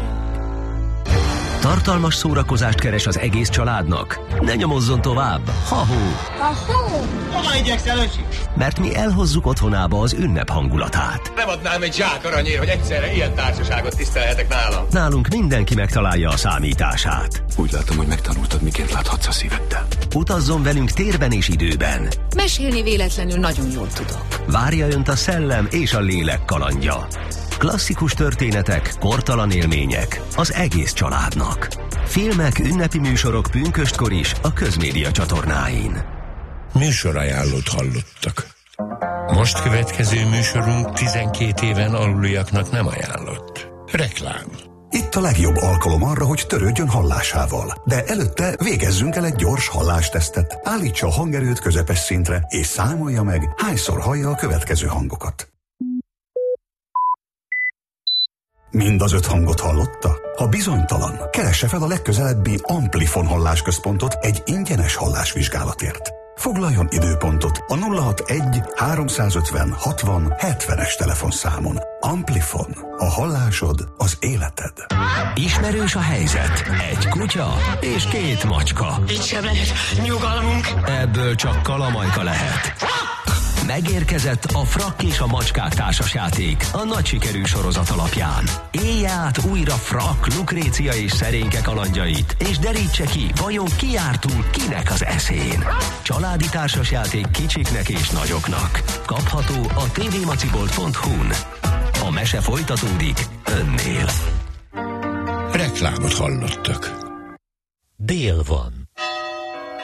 Tartalmas szórakozást keres az egész családnak? Ne nyomozzon tovább, ha-hó! Ha-hó! Hova igyekszel, öcsi? Mert mi elhozzuk otthonába az ünnep hangulatát. Nem adnám egy zsák aranyért, hogy egyszerre ilyen társaságot tisztelhetek nálam. Nálunk mindenki megtalálja a számítását. Úgy látom, hogy megtanultad, miként láthatsz a szíveddel. Utazzon velünk térben és időben. Mesélni véletlenül nagyon jól tudok. Várja önt a szellem és a lélek kalandja. Klasszikus történetek, kortalan élmények az egész családnak. Filmek, ünnepi műsorok pünköstkor is a Közmédia csatornáin. Műsorajánlót hallottak. Most következő műsorunk tizenkét éven aluliaknak nem ajánlott. Reklám. Itt a legjobb alkalom arra, hogy törődjön hallásával. De előtte végezzünk el egy gyors hallástesztet. Állítsa a hangerőt közepes szintre, és számolja meg, hányszor hallja a következő hangokat. Mind az öt hangot hallotta? Ha bizonytalan, keresse fel a legközelebbi Amplifon hallásközpontot egy ingyenes hallásvizsgálatért. Foglaljon időpontot a nulla hatvanegy háromszázötven hatvan hetvenes telefonszámon. Amplifon. A hallásod az életed. Ismerős a helyzet. Egy kutya és két macska. Itt sem lehet nyugalmunk. Ebből csak kalamajka lehet. Megérkezett a Frakk és a macskák társasjáték a nagy sikerű sorozat alapján. Élje át újra Frakk, Lukrécia és szerénke kalandjait, és derítse ki, vajon ki jár túl kinek az eszén. Családi társasjáték kicsiknek és nagyoknak. Kapható a tvmacibolt pont hu-n. A mese folytatódik önnél. Reklámot hallottak. Dél van.